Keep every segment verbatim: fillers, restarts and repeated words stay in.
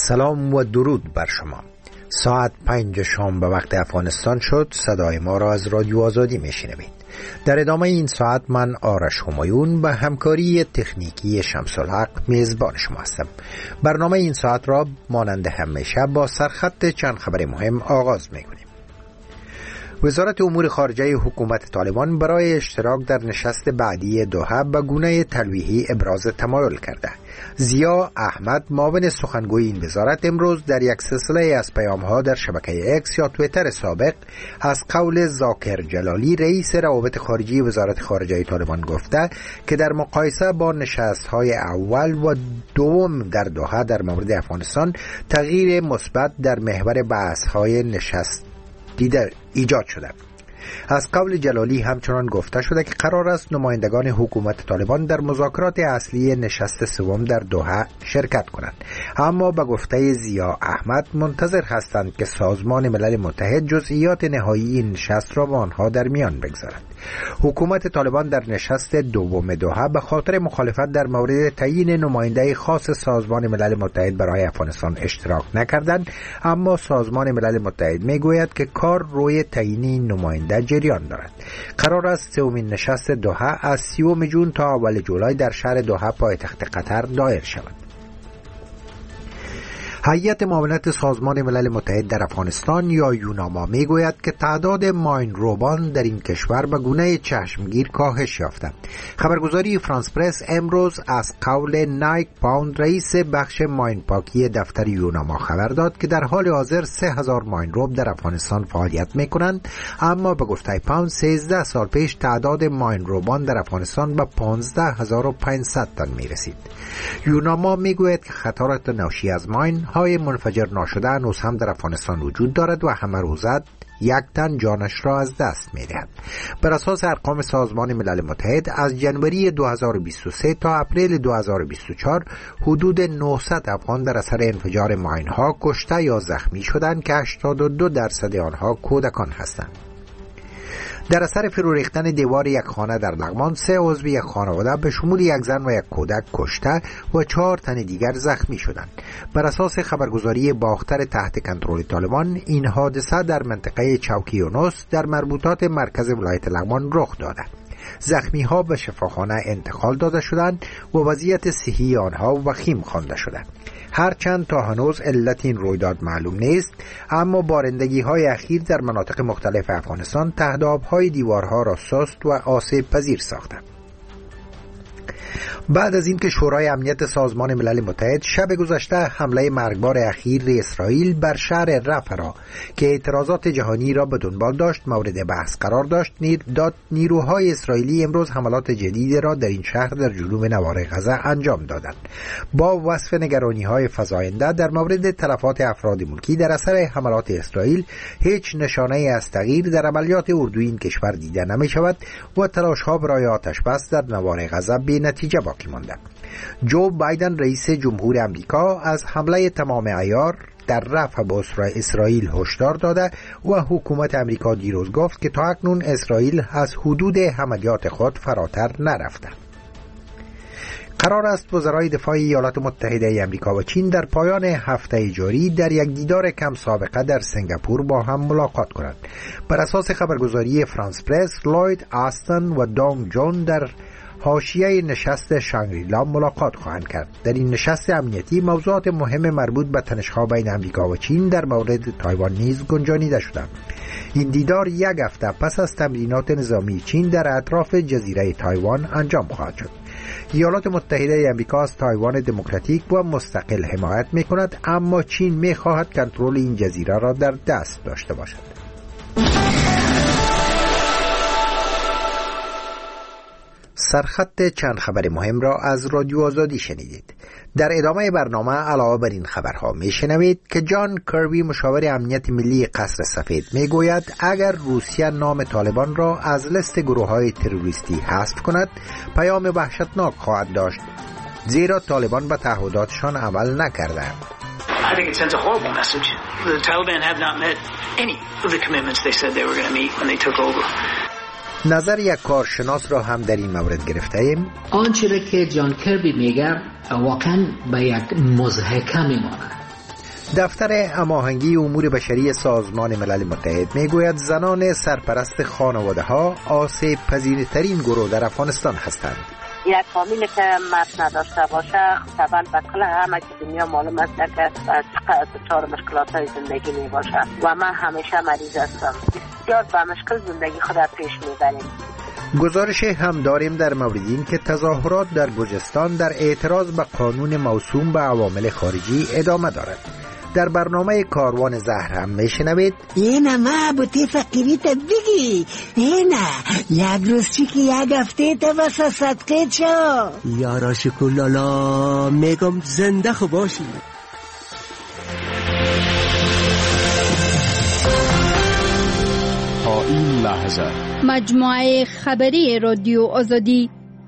سلام و درود بر شما. ساعت پنج شام به وقت افغانستان شد. صدای ما را از رادیو آزادی میشنوید. در ادامه این ساعت من آرش همایون به همکاری تکنیکی شمس الحق میزبان شما هستم. برنامه این ساعت را مانند همیشه با سرخط چند خبر مهم آغاز میکنیم. وزارت امور خارجه حکومت طالبان برای اشتراک در نشست بعدی دوحه به گونه تلویحی ابراز تمایل کرده. ضیا احمد معاون سخنگوی این وزارت امروز در یک سلسله از پیام‌ها در شبکه اکس یا توییتر سابق از قول ذاکر جلالی رئیس روابط خارجی وزارت خارجه طالبان گفته که در مقایسه با نشست‌های اول و دوم در دوحه در مورد افغانستان تغییر مثبت در محور بحث‌های نشست دیده ایجاد شده. از قول جلالی همچنان گفته شده که قرار است نمایندگان حکومت طالبان در مذاکرات اصلی نشست سوم در دوحه شرکت کنند، اما به گفته ضیا احمد منتظر هستند که سازمان ملل متحد جزئیات نهایی این نشست را با آنها در میان بگذارد. حکومت طالبان در نشست دوم دوحه به خاطر مخالفت در مورد تعیین نماینده خاص سازمان ملل متحد برای افغانستان اشتراک نکردند، اما سازمان ملل متحد میگوید که کار روی تعیین نماینده جریان دارد. قرار است سومین نشست دوحه از سیوم جون تا اول جولای در شهر دوحه پایتخت قطر دایر شود. هیئت معاونت سازمان ملل متحد در افغانستان یا یوناما میگوید که تعداد ماین روبان در این کشور به گونه چشمگیر کاهش یافته. خبرگزاری فرانس پرس امروز از قول نایک پاوند رئیس بخش ماین پاکی دفتر یوناما خبر داد که در حال حاضر سه هزار ماین روب در افغانستان فعالیت میکنند، اما به گفته پاوند سیزده سال پیش تعداد ماین روبان در افغانستان به پانزده هزار و پانصد تن میرسید. یوناما میگوید که خطرات ناشی از ماین های منفجر ناشده هنوز هم در افغانستان وجود دارد و همه روزه یک تن جانش را از دست می‌دهد. بر اساس ارقام سازمان ملل متحد از جنوری دو هزار و بیست و سه تا اپریل دو هزار و بیست و چهار حدود نهصد افغان در اثر انفجار ماین‌ها کشته یا زخمی شدند که هشتاد و دو درصد آنها کودکان هستند. در اثر فرو ریختن دیوار یک خانه در لغمان سه عضو یک خانواده به شمول یک زن و یک کودک کشته و چهار تن دیگر زخمی شدند. بر اساس خبرگزاری باختر تحت کنترل طالبان این حادثه در منطقه چوکی یونس در مربوطات مرکز ولایت لغمان رخ داده. زخمی ها به شفاخانه انتقال داده شدند و وضعیت صحی آنها وخیم خوانده شده. هرچند تا هنوز علت این رویداد معلوم نیست، اما بارندگی های اخیر در مناطق مختلف افغانستان تهداب های دیوارها را سست و آسیب پذیر ساخته. بعد از اینکه شورای امنیت سازمان ملل متحد شب گذشته حمله مرگبار اخیر اسرائیل بر شهر رفح را که اعتراضات جهانی را به دنبال داشت مورد بحث قرار داشت، داد نیروهای اسرائیلی امروز حملات جدید را در این شهر در جنوب نوار غزه انجام دادند. با وصف نگرانی‌های فزاینده در مورد تلفات افراد ملکی در اثر حملات اسرائیل، هیچ نشانه از تغییر در عملیات اردویی این کشور دیده نمی‌شود و تلاش‌ها برای آتش بس در نوار غزه بی‌نتیجه باقی مانده. جو بایدن رئیس جمهور امریکا از حمله تمام عیار در رفح با اسرائیل هشدار داده و حکومت امریکا دیروز گفت که تا اکنون اسرائیل از حدود حملات خود فراتر نرفته. قرار است وزرای دفاع ایالات متحده امریکا و چین در پایان هفته جاری در یک دیدار کم سابقه در سنگاپور با هم ملاقات کنند. بر اساس خبرگزاری فرانس پرس، لوید آستن و دونگ جون در حاشیه نشست شانگری-لا ملاقات خواهند کرد. در این نشست امنیتی موضوعات مهم مربوط به تنش‌ها بین امریکا و چین در مورد تایوان نیز گنجانیده شدند. این دیدار یک هفته پس از تمرینات نظامی چین در اطراف جزیره تایوان انجام خواهد شد. ایالات متحده امریکا از تایوان دموکراتیک و مستقل حمایت می‌کند، اما چین می‌خواهد کنترل این جزیره را در دست داشته باشد. سرخط چند خبر مهم را از رادیو آزادی شنیدید. در ادامه برنامه علاوه بر این خبرها میشنوید که جان کربی مشاور امنیت ملی قصر سفید میگوید اگر روسیه نام طالبان را از لیست گروه‌های تروریستی حذف کند پیام وحشتناک خواهد داشت، زیرا طالبان به تعهداتشان عمل نکردند. I think it sends a horrible message. The Taliban have not met any of the commitments they said they were going to meet when they took over. نظر یک کارشناس را هم در این مورد گرفته ایم. آنچه را که جان کربی میگه واقعا به یک مضحکه میماند. دفتر هماهنگی امور بشری سازمان ملل متحد میگوید زنان سرپرست خانواده ها آسیب پذیرترین گروه در افغانستان هستند. یک فامیلی که مرد نداشته باشه طبعا به کل همه که دنیا معلوم است که چقدر دچار مشکلات های زندگی می باشه و من همیشه مریض هستم. بسیار به مشکل زندگی خود پیش میبریم. گزارش هم داریم در مورد این که تظاهرات در گرجستان در اعتراض به قانون موسوم به عوامل خارجی ادامه دارد. در برنامه کاروان زهر هم میشنوید اینا ما بوتی فقیری تا بگی اینا یک روز چی که یک هفته تا بسا صدقه چا یارا شکلالا میگم زنده خو باشی. تا این لحظه مجموعه خبری رادیو آزادی.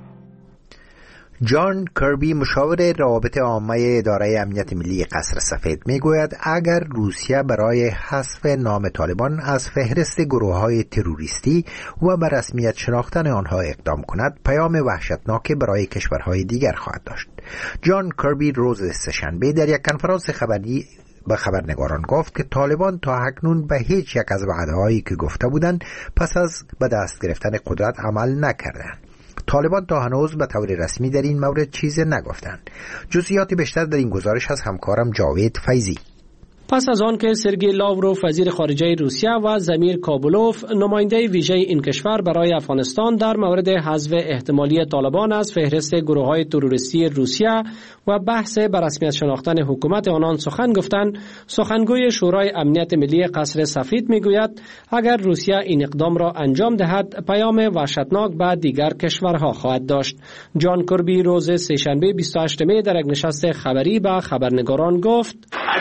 جان کربی مشاور روابط عامه اداره امنیت ملی قصر سفید میگوید اگر روسیه برای حذف نام طالبان از فهرست گروه‌های تروریستی و به رسمیت شناختن آنها اقدام کند پیام وحشتناکی برای کشورهای دیگر خواهد داشت. جان کربی روز سه‌شنبه در یک کنفرانس خبری به خبرنگاران گفت که طالبان تا اکنون به هیچ یک از وعده‌هایی که گفته بودند پس از به دست گرفتن قدرت عمل نکردند. طالبان تا هنوز به طور رسمی در این مورد چیزی نگفتند. جزئیات بیشتر در این گزارش از همکارم جاوید فیضی. پس از آن که سرگئی لاوروف وزیر خارجه روسیه و زمیر کابولوف نماینده ویژه این کشور برای افغانستان در مورد حذف احتمالی طالبان از فهرست گروه‌های تروریستی روسیه و بحث به رسمیت شناختن حکومت آنان سخن گفتند، سخنگوی شورای امنیت ملی قصر سفید میگوید اگر روسیه این اقدام را انجام دهد پیام وحشتناک به دیگر کشورها خواهد داشت. جان کربی روز سه‌شنبه بیست و هشتم می در یک نشست خبری به خبرنگاران گفت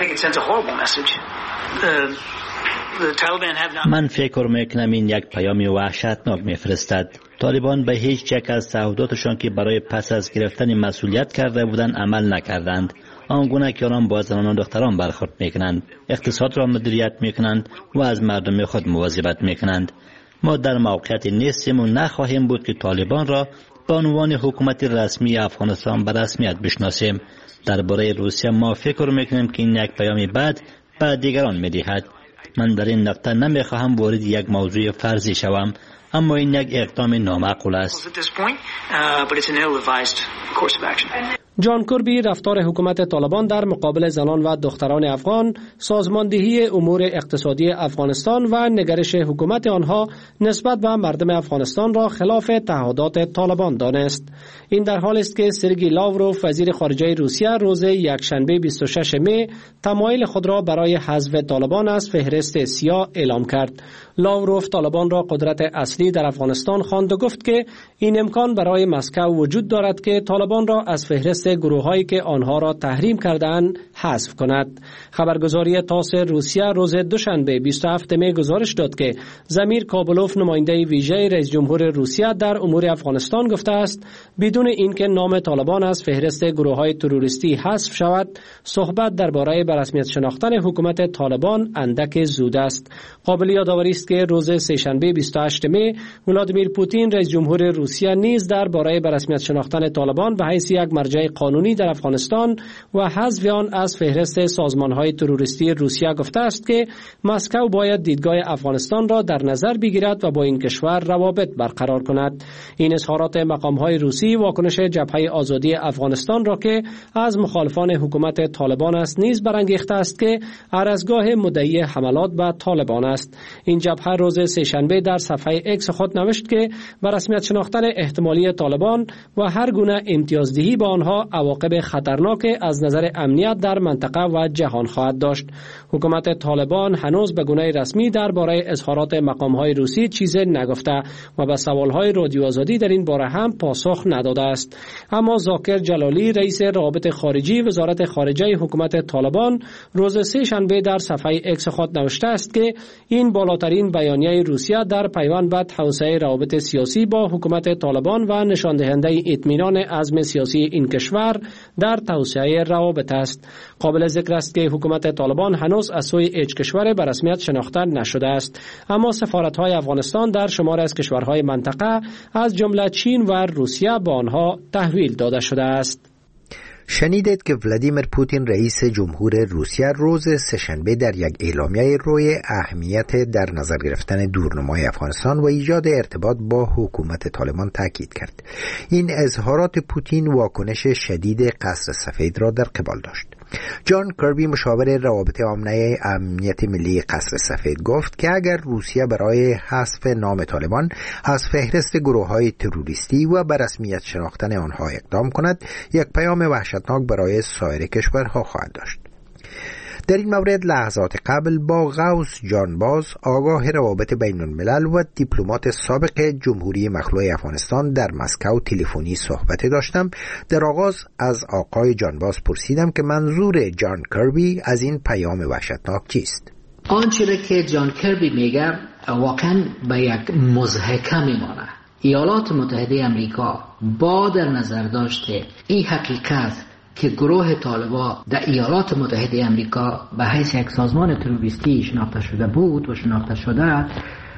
من فکر میکنم این یک پیام وحشتناک میفرستد. طالبان به هیچ یک از تعهداتشان که برای پس از گرفتن مسئولیت کرده بودند عمل نکردند. آنگونه که آنان با زنان و دختران برخورد میکنند، اقتصاد را مدیریت میکنند و از مردم خود مواظبت میکنند. ما در موقعیت نیستیم و نخواهیم بود که طالبان را به عنوان حکومت رسمی افغانستان به رسمیت بشناسیم. درباره روسیه ما فکر میکنیم که این یک پیام بد به دیگران میدهد. من در این نقطه نمیخواهم وارد یک موضوع فرضی شوم، اما این یک اقدام نامعقول است. جان کربی رفتار حکومت طالبان در مقابل زنان و دختران افغان، سازماندهی امور اقتصادی افغانستان و نگرش حکومت آنها نسبت به مردم افغانستان را خلاف تعهدات طالبان دانست. این در حال است که سرگئی لاوروف وزیر خارجه روسیه روز یکشنبه بیست و ششم می تمایل خود را برای حذف طالبان از فهرست سیاه اعلام کرد. لاوروف طالبان را قدرت اصلی در افغانستان خواند و گفت که این امکان برای مسکو وجود دارد که طالبان را از فهرست گروه‌هایی که آنها را تحریم کردند حذف کند. خبرگزاری تاس روسیه روز دوشنبه بیست و هفتم می گزارش داد که زمیر کابولوف نماینده ویژه رئیس جمهور روسیه در امور افغانستان گفته است بدون اینکه نام طالبان از فهرست گروه‌های تروریستی حذف شود، صحبت درباره به رسمیت شناختن حکومت طالبان اندک زود است. قابل یادآوری است که روز سه‌شنبه بیست و هشتم می ولادیمیر پوتین رئیس جمهور روسیه نیز درباره به رسمیت شناختن طالبان به حیث یک مرجع قانونی در افغانستان و حذف آن از فهرست سازمان‌های تروریستی روسیه گفته است که مسکو باید دیدگاه افغانستان را در نظر بگیرد و با این کشور روابط برقرار کند. این اظهارات مقام‌های روسی واکنش جبهه آزادی افغانستان را که از مخالفان حکومت طالبان است نیز برانگیخته است که ارزگاه مدعی حملات به طالبان است. این جبهه روز سه‌شنبه در صفحه اکس خود نوشت که به رسمیت شناختن احتمالی طالبان و هر گونه امتیازدهی به آنها عواقب خطرناک از نظر امنیت در منطقه و جهان خواهد داشت. حکومت طالبان هنوز به گونه رسمی درباره اظهارات مقام‌های روسی چیزی نگفته و به سوال‌های رادیو آزادی در این باره هم پاسخ نداده است. اما ذاکر جلالی رئیس روابط خارجی وزارت خارجه حکومت طالبان روز سه شنبه در صفحه اکس خود نوشته است که این بالاترین بیانیه روسیه در پیوند به توسعه روابط سیاسی با حکومت طالبان و نشان دهنده اطمینان عزم سیاسی این کشور در توسعه روابط است. قابل ذکر است که حکومت طالبان هنوز از سوی هیچ کشور به رسمیت شناخته نشده است، اما سفارت‌های افغانستان در شمار از کشورهای منطقه از جمله چین و روسیه به آنها تحویل داده شده است. شنیدید که ولادیمیر پوتین رئیس جمهور روسیه روز سه‌شنبه در یک اعلامیه روی اهمیت در نظر گرفتن دورنمای افغانستان و ایجاد ارتباط با حکومت طالبان تاکید کرد. این اظهارات پوتین واکنش شدید قصر سفید را در قبال داشت. جان کربی مشاور روابط عامه امنیت ملی قصر سفید گفت که اگر روسیه برای حذف نام طالبان از فهرست گروه‌های تروریستی و به رسمیت شناختن آنها اقدام کند، یک پیام وحشتناک برای سایر کشورها خواهد داشت. در این مورد لحظات قبل با غوث جانباز، آگاه روابط بین الملل و دیپلمات سابق جمهوری مخلوع افغانستان در مسکو تلفنی صحبت داشتم. در آغاز از آقای جانباز پرسیدم که منظور جان کربی از این پیام وحشتناک چیست؟ آنچه که جان کربی میگه واقعا به یک مضحکه میمانه. ایالات متحده امریکا با در نظر داشته این حقیقت که گروه طالبان در ایالات متحده امریکا به حیث یک سازمان تروریستی شناخته شده بود و شناخته شده،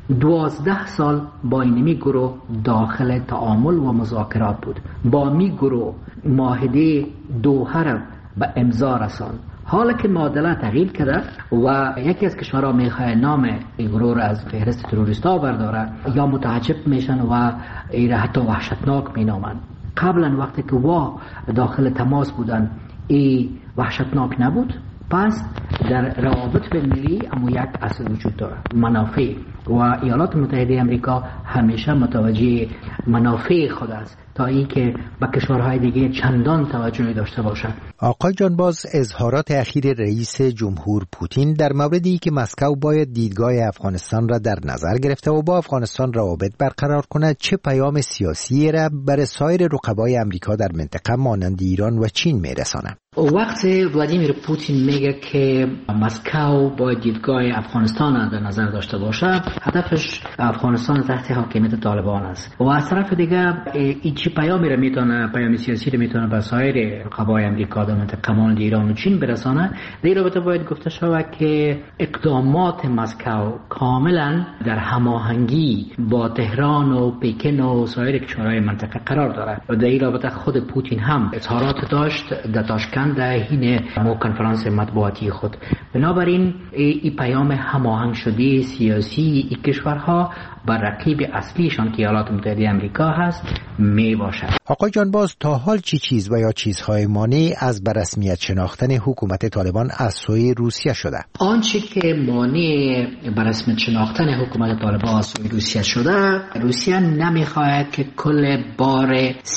دوازده سال با اینمی گروه داخل تعامل و مذاکرات بود. با می گروه معاهده دوحه را به امضا رساند. حالا که معادله تغییر کرده و یکی از کشورها میخواد نام این گروه را از فهرست تروریستا برداره، یا متعجب میشن و این را حتی وحشتناک مینامند. قبلا وقتی که وا داخل تماس بودن ای وحشتناک نبود. پس در روابط بین‌المللی اما یک اصل وجود داره، منافع، و ایالات متحده امریکا همیشه متوجه منافع خود است تا اینکه به کشورهای دیگه چندان توجه داشته باشد. آقای جانباز، اظهارات اخیر رئیس جمهور پوتین در موردی که مسکو باید دیدگاه افغانستان را در نظر گرفته و با افغانستان روابط برقرار کند چه پیام سیاسی را برای سایر رقبای امریکا در منطقه مانند ایران و چین میرساند؟ وقتی ولادیمیر پوتین میگه که مسکو باید دیدگاه افغانستان را در نظر داشته باشه، هدفش افغانستان تحت حاکمیت طالبان است. و از طرف دیگه این چه پیامی را میتونه، پیام سیاسی را میتونه به سایر رقبای امریکا در منطقه مانند ایران و چین برسانه. در این رابطه باید گفته شود که اقدامات مسکو کاملا در هماهنگی با تهران و پکن و سایر کشورهای منطقه قرار داره. و در این رابطه خود پوتین هم اظهارات داشت در تاشکند در حین کنفرانس مطبوعاتی خود. بنابراین این پیام هماهنگ شده سیاسی این کشورها بر رقیب اصلیشان که ایالات متحده امریکا هست می باشد. آقای جانباز، تا حال چی چیز و یا چیزهای مانع از به رسمیت شناختن حکومت طالبان از سوی روسیه شده؟ آنچه که مانع به رسمیت شناختن حکومت طالبان از سوی روسیه شده، روسیه نمیخواهد که کل بار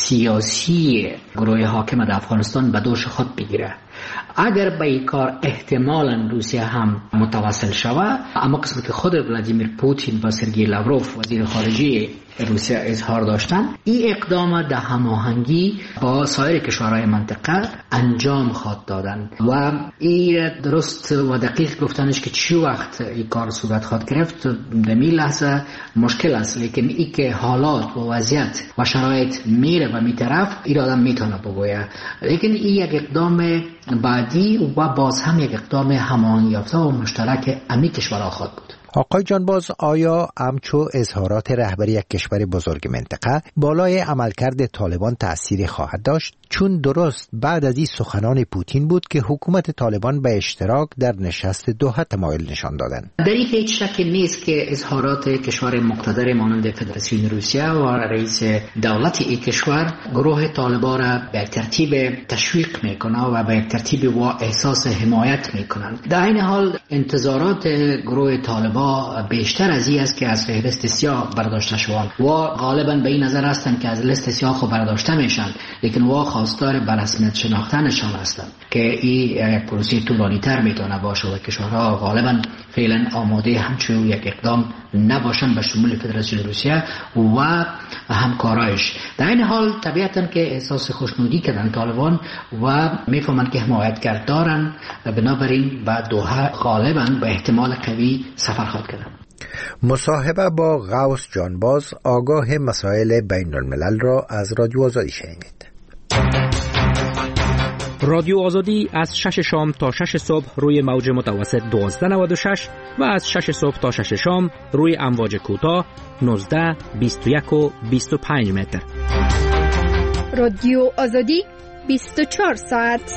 سیاسی گروه حاکم در افغانستان به دوش خود بگیره. اگر به این کار احتمالاً روسیه هم متوسل شود، اما قسمت که خود ولادیمیر پوتین و سرگئی لاوروف وزیر خارجه روسیه اظهار داشتن، این اقدام در هماهنگی با سایر کشورهای منطقه انجام خواهد دادن و این درست و دقیق گفتنش که چی وقت این کار صورت خواهد گرفت در این لحظه مشکل است، لیکن این که حالات و وضعیت و شرایط میره و میطرف این آدم میتونه بگویه. لیکن این یک اقدام بعدی و باز هم یک اقدام هماهنگ یافته و مشترک امی کشورها خواهد بود. آقای جانباز، آیا همچو اظهارات رهبری یک کشور بزرگ منطقه بالای عملکرد طالبان تأثیری خواهد داشت؟ چون درست بعد از این سخنان پوتین بود که حکومت طالبان به اشتراک در نشست دوحه تمایل نشان دادند. در این هیچ شکی نیست که اظهارات کشور مقتدر مانند فدراسیون روسیه و رئیس دولت این کشور گروه طالبان را به ترتیب تشویق میکنه و به ترتیب و احساس حمایت میکنند. در این حال انتظارات گروه طالبان بیشتر از این است که از فهرست سیاه برداشته شوند و غالبا به این نظر هستند که از لیست سیاه خود برداشته میشن، لیکن وا خواستار به رسمیت شناختنشان هستند که این یک پروسه طولانی تر میتونه باشه و کشورها غالبا فعلا آماده همچون یک اقدام نباشن به شمول فدراسیون روسیه و همکارایش. در این حال طبیعتا که احساس خوشنودی کردن طالبان و میفهمند که حمایتگر دارن، بنابراین به دوحه غالبا به احتمال قوی سفر خواهد کردن. مصاحبه با غوث جانباز، آگاه مسائل بین الملل را از رادیو آزادی شنیدید. رادیو آزادی از شش شام تا شش صبح روی موج متوسط دوازده نود و شش و از شش صبح تا شش شام روی امواج کوتاه نوزده، بیست و یک و بیست و پنج متر. رادیو آزادی بیست و چهار ساعت.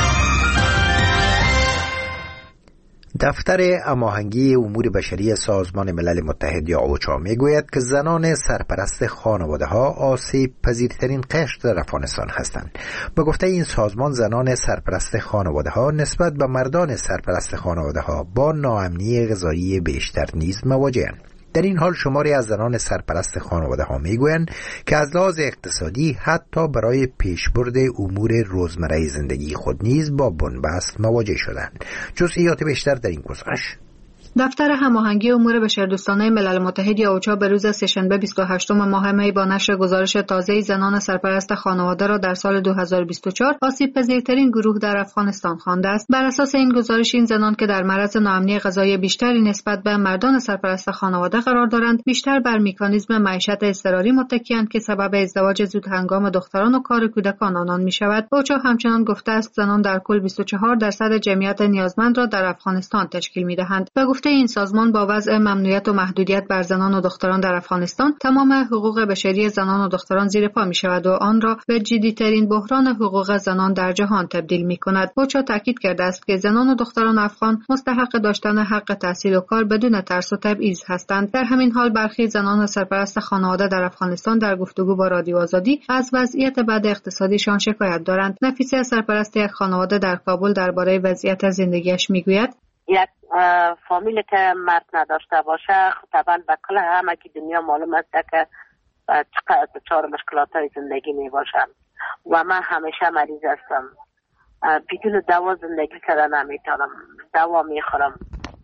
دفتر هماهنگی امور بشری سازمان ملل متحد یا اوچا میگوید که زنان سرپرست خانواده‌ها آسیب پذیرترین قشر در افغانستان هستند. به گفته این سازمان زنان سرپرست خانواده‌ها نسبت به مردان سرپرست خانواده‌ها با ناامنی غذایی بیشتر نیز مواجه‌اند. در این حال شماری از زنان سرپرست خانواده ها می گویند که از لحاظ اقتصادی حتی برای پیشبرد امور روزمره زندگی خود نیز با بنبست مواجه شدند. جزئیات بیشتر در این گزارش. دفتر هماهنگی امور بشردوستانه ملل متحد یا اوچا به روز سه‌شنبه بیست و هشتم ماه می با نشر گزارش تازه زنان سرپرست خانواده را در سال دو هزار و بیست و چهار آسیب پذیرترین گروه در افغانستان خوانده است. بر اساس این گزارش این زنان که در معرض ناامنی غذایی بیشتری نسبت به مردان سرپرست خانواده قرار دارند، بیشتر بر مکانیزم معیشت اضطراری متکی‌اند که سبب ازدواج زود هنگام دختران و کار کودکان آنان می‌شود. اوچا همچنان گفته است زنان در کل بیست و چهار درصد جمعیت نیازمند را در افغانستان تشکیل می‌دهند. به گفته این سازمان با وضع ممنوعیت و محدودیت بر زنان و دختران در افغانستان تمام حقوق بشری زنان و دختران زیر پا می شود و آن را به جدی‌ترین بحران حقوق زنان در جهان تبدیل می کند. اوچا تاکید کرده است که زنان و دختران افغان مستحق داشتن حق تحصیل و کار بدون ترس و تبعیض هستند. در همین حال برخی زنان سرپرست خانواده در افغانستان در گفتگو با رادیو آزادی از وضعیت بد اقتصادیشان شکایت دارند. نفیسه سرپرست یک خانواده در کابل درباره وضعیت زندگیش میگوید: یک فامیل که مرد نداشته باشه طبعا به کل همه که دنیا معلوم است که چقدر دچار مشکلات های زندگی می باشم و من همیشه مریض هستم. بدون دوا زندگی کردن نمیتونم. دوا میخورم.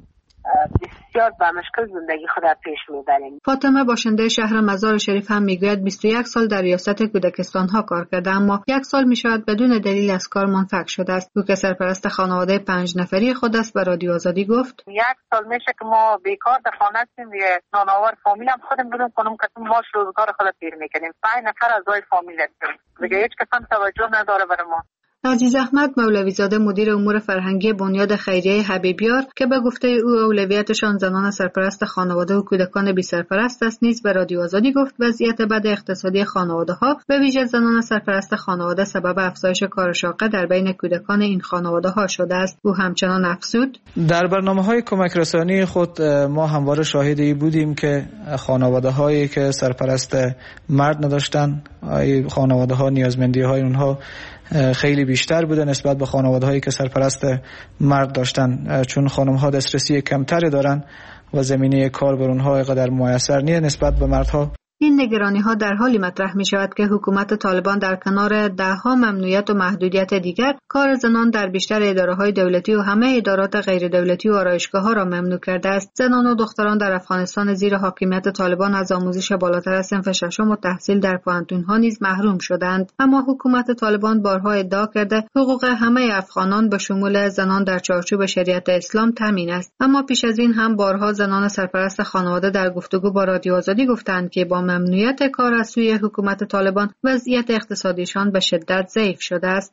بسیار با مشکل زندگی خود پیش میبریم. فاطمه باشنده شهر مزار شریف هم میگوید بیست و یک سال در ریاست کودکستان ها کار کرده اما یک سال میشود بدون دلیل از کار منفک شده است. او که سرپرست خانواده پنج نفری خود است به رادیو آزادی گفت: یک سال میشه که ما بیکار در خانه هستیم، نانآور فامیل هم خودم بدون کنم که ماش روزگار خود پیر میکنیم. پنج نفر از وای فامیل هستیم. دیگه هیچ کس هم توجه نداره برای ما. عزیز احمد مولوی زاده مدیر امور فرهنگی بنیاد خیریه حبیبیار که به گفته او اولویتشان زنان سرپرست خانواده و کودکان بی سرپرست است نیز به رادیو آزادی گفت وضعیت بد اقتصادی خانواده‌ها به ویژه زنان سرپرست خانواده سبب افزایش کار شاقه در بین کودکان این خانواده‌ها شده است. او همچنان افزود: در برنامه‌های کمک رسانی خود ما همواره شاهد ای بودیم که خانواده‌هایی که سرپرست مرد نداشتند، خانواده‌ها نیازمندی‌های اونها خیلی بیشتر بوده نسبت به خانواده‌هایی که سرپرست مرد داشتن، چون خانم‌ها دسترسی کمتری دارن و زمینه کار بر اونها اینقدر میسر نیست نسبت به مردها. این نگرانی ها در حالی مطرح می شود که حکومت طالبان در کنار ده ها ممنوعیت و محدودیت دیگر کار زنان در بیشتر اداره های دولتی و همه ادارات غیر دولتی و آرایشگاه ها را ممنوع کرده است. زنان و دختران در افغانستان زیر حاکمیت طالبان از آموزش بالاتر از صنف ششم و تحصیل در پوهنتون ها نیز محروم شدند. اما حکومت طالبان بارها ادعا کرده حقوق همه افغانان به شمول زنان در چارچوب شریعت اسلام تامین است. اما پیش از این هم بارها زنان سرپرست خانواده در گفتگو با رادیو آزادی گفتند که با ممنوعیت کار از سوی حکومت طالبان وضعیت اقتصادیشان به شدت ضعیف شده است.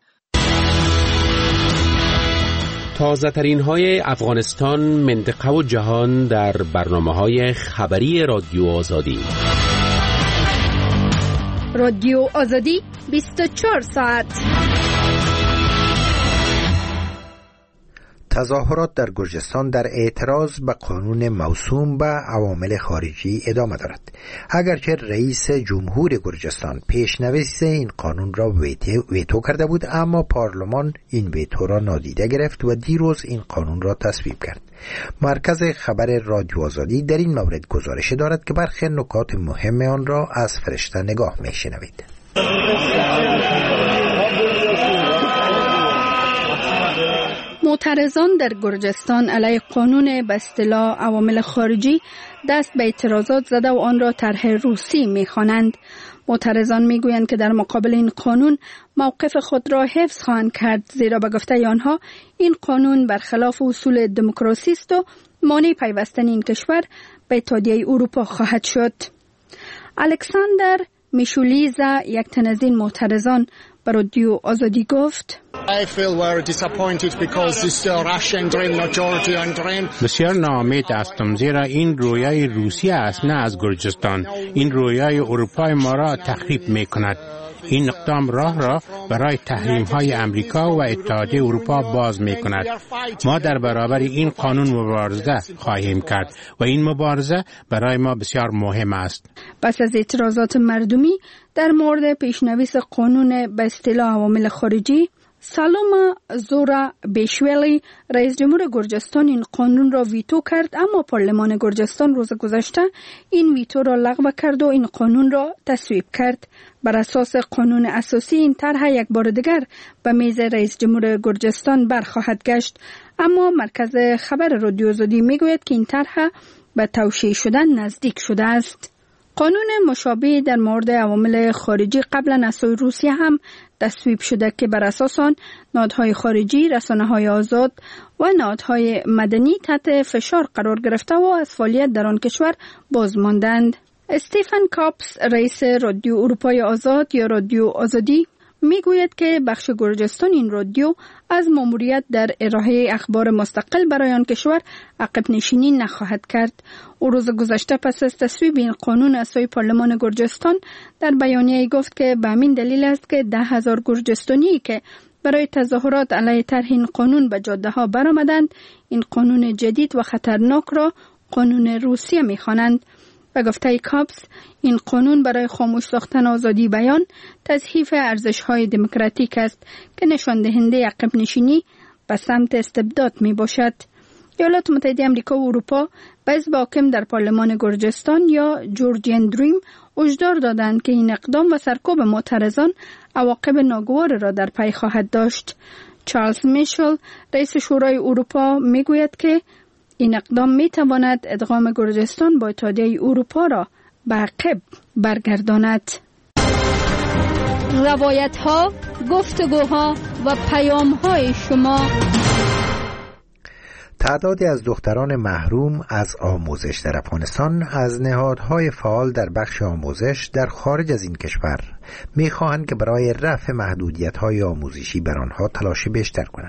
تازه ترین های افغانستان، منطقه و جهان در برنامه های خبری رادیو آزادی. رادیو آزادی بیست و چهار ساعت. تظاهرات در گرجستان در اعتراض به قانون موسوم به عوامل خارجی ادامه دارد. اگرچه رئیس جمهور گرجستان پیشنویس این قانون را ویتو کرده بود، اما پارلمان این ویتو را نادیده گرفت و دیروز این قانون را تصویب کرد. مرکز خبر رادیو آزادی در این مورد گزارش دارد که برخی نکات مهم آن را از فرشته نگاه می‌شنوید. معترضان در گرجستان علیه قانون به اصطلاح عوامل خارجی دست به اعتراضات زده و آن را طرح روسی می‌خوانند. معترضان میگویند که در مقابل این قانون موقف خود را حفظ خواهند کرد، زیرا به گفته آنها این قانون برخلاف اصول دموکراسی است و مانع پیوستن این کشور به اتحادیه اروپا خواهد شد. الکساندر میشولیزا یک تن از این معترضان به رادیو آزادی گفت: بسیار ناامید هستم، زیرا این رویای روسیه است، نه از گرجستان. این رویای اروپای ما را تخریب می کند. این اقدام راه را برای تحریم های امریکا و اتحادیه اروپا باز می کند. ما در برابر این قانون مبارزه خواهیم کرد و این مبارزه برای ما بسیار مهم است. پس از اعتراضات مردمی در مورد پیشنویس قانون به اصطلاح عوامل خارجی، سالوما زورا بیشویلی رئیس جمهور گرجستان این قانون را ویتو کرد، اما پارلمان گرجستان روز گذشته این ویتو را لغو کرد و این قانون را تصویب کرد. بر اساس قانون اساسی این طرح یک بار دیگر به میز رئیس جمهور گرجستان برخواهد گشت، اما مرکز خبر رادیو آزادی میگوید که این طرح به توشیح شدن نزدیک شده است. قانون مشابه در مورد عوامل خارجی قبلا از سوی روسیه هم تصویب شده که بر اساس آن نهادهای خارجی، رسانه‌های آزاد و نهادهای مدنی تحت فشار قرار گرفته و از فعالیت در آن کشور باز ماندند. استیفن کاپس رئیس رادیو اروپای آزاد یا رادیو آزادی میگوید که بخش گرجستان این رادیو از ماموریت در ارائه اخبار مستقل برای آن کشور عقب نشینی نخواهد کرد. او روز گذشته پس از تصویب این قانون از سوی پارلمان گرجستان در بیانیه گفت که به همین دلیل است که ده هزار گرجستانی که برای تظاهرات علیه طرح این قانون به جاده ها برآمدند این قانون جدید و خطرناک را قانون روسیه می‌خوانند. به گفته کاپس این قانون برای خاموش ساختن آزادی بیان، تضعیف ارزش‌های دموکراتیک است که نشان دهنده عقب نشینی به سمت استبداد می باشد. ایالات متحده آمریکا و اروپا به حزب حاکم در پارلمان گرجستان یا جورجین دریم هشدار دادند که این اقدام و سرکوب معترضان عواقب ناگوار را در پی خواهد داشت. چارلز میشل رئیس شورای اروپا میگوید که این اقدام می تواند ادغام گرجستان با اتحادیه اروپا را به عقب برگرداند. روایت ها، گفتگوها و پیام های شما. تعدادی از دختران محروم از آموزش در افغانستان از نهادهای فعال در بخش آموزش در خارج از این کشور می‌خواهند که برای رفع محدودیت‌های آموزشی بر آنها تلاش بیشتر کنند.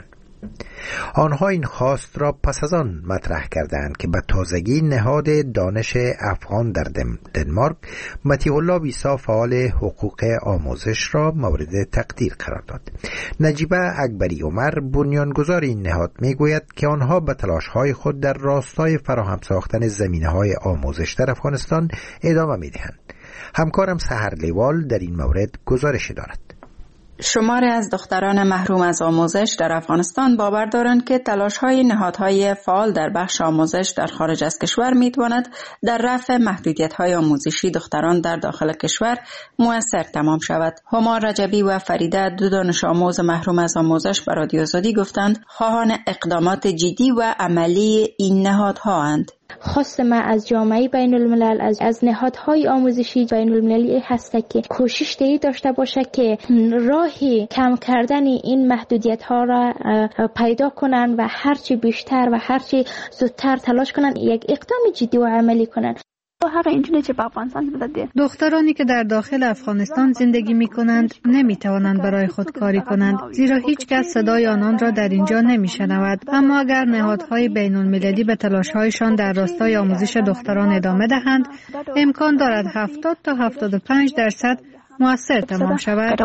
آنها این خواست را پس از آن مطرح کردند که به تازگی نهاد دانش افغان در دنمارک مطیع الله ویسا فعال حقوق آموزش را مورد تقدیر قرار داد. نجیبه اکبری عمر بنیانگذار این نهاد میگوید که آنها به تلاش‌های خود در راستای فراهم ساختن زمینه‌های آموزش در افغانستان ادامه می‌دهند. همکارم سحر لیوال در این مورد گزارش دارد. شماری از دختران محروم از آموزش در افغانستان باور دارند که تلاش‌های نهادهای فعال در بخش آموزش در خارج از کشور می‌تواند در رفع محدودیت‌های آموزشی دختران در داخل کشور مؤثر تمام شود. هما رجبی و فریده دو دانش آموز محروم از آموزش به رادیو آزادی گفتند خواهان اقدامات جدی و عملی این نهادها اند. خواست ما از جامعه بین الملل از, از نهادهای آموزشی بین المللی هست که کوشش دهی داشته باشه که راهی کم کردن این محدودیت ها را پیدا کنن و هرچی بیشتر و هرچی زودتر تلاش کنن یک اقدام جدی و عملی کنن. هر اینجوری که با افغانستان بوده. دخترانی که در داخل افغانستان زندگی می کنند نمی توانند برای خود کاری کنند زیرا هیچ کس صدای آنان را در اینجا نمی شنود. اما اگر نهادهای بین المللی به تلاش‌هایشان در راستای آموزش دختران ادامه دهند امکان دارد هفتاد تا هفتاد و پنج درصد مؤثر تمام شود.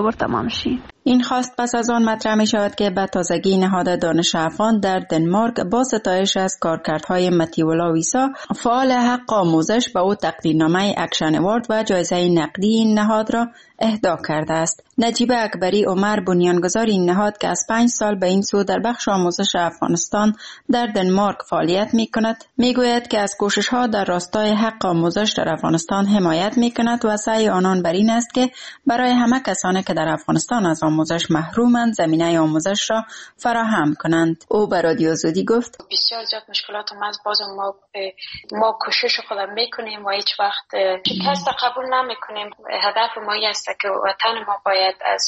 این خواست پس از آن مطرح می شود که به تازگی نهاد دانش افغان در دنمارک با ستایش از کارکردهای مطیع الله ویسا فعال حق آموزش به او تقدیرنامه اکشن اوارد و جایزه نقدی این نهاد را اهدا کرده است. نجیبه اکبری عمر بنیانگذار این نهاد که از پنج سال به این سو در بخش آموزش افغانستان در دنمارک فعالیت می کند می گوید که از کوشش ها در راستای حق آموزش در افغانستان حمایت می کند و سعی آنان بر این است که برای همه کسانی که در افغانستان از آموزش محرومند زمینه آموزش را فراهم کنند. او به رادیو آزادی گفت بسیار زیاد مشکلات ما از باز ما ما کوشش خودم میکنیم و هیچ وقت شکست قبول نمیکنیم. هدف ما است که وطن ما باید از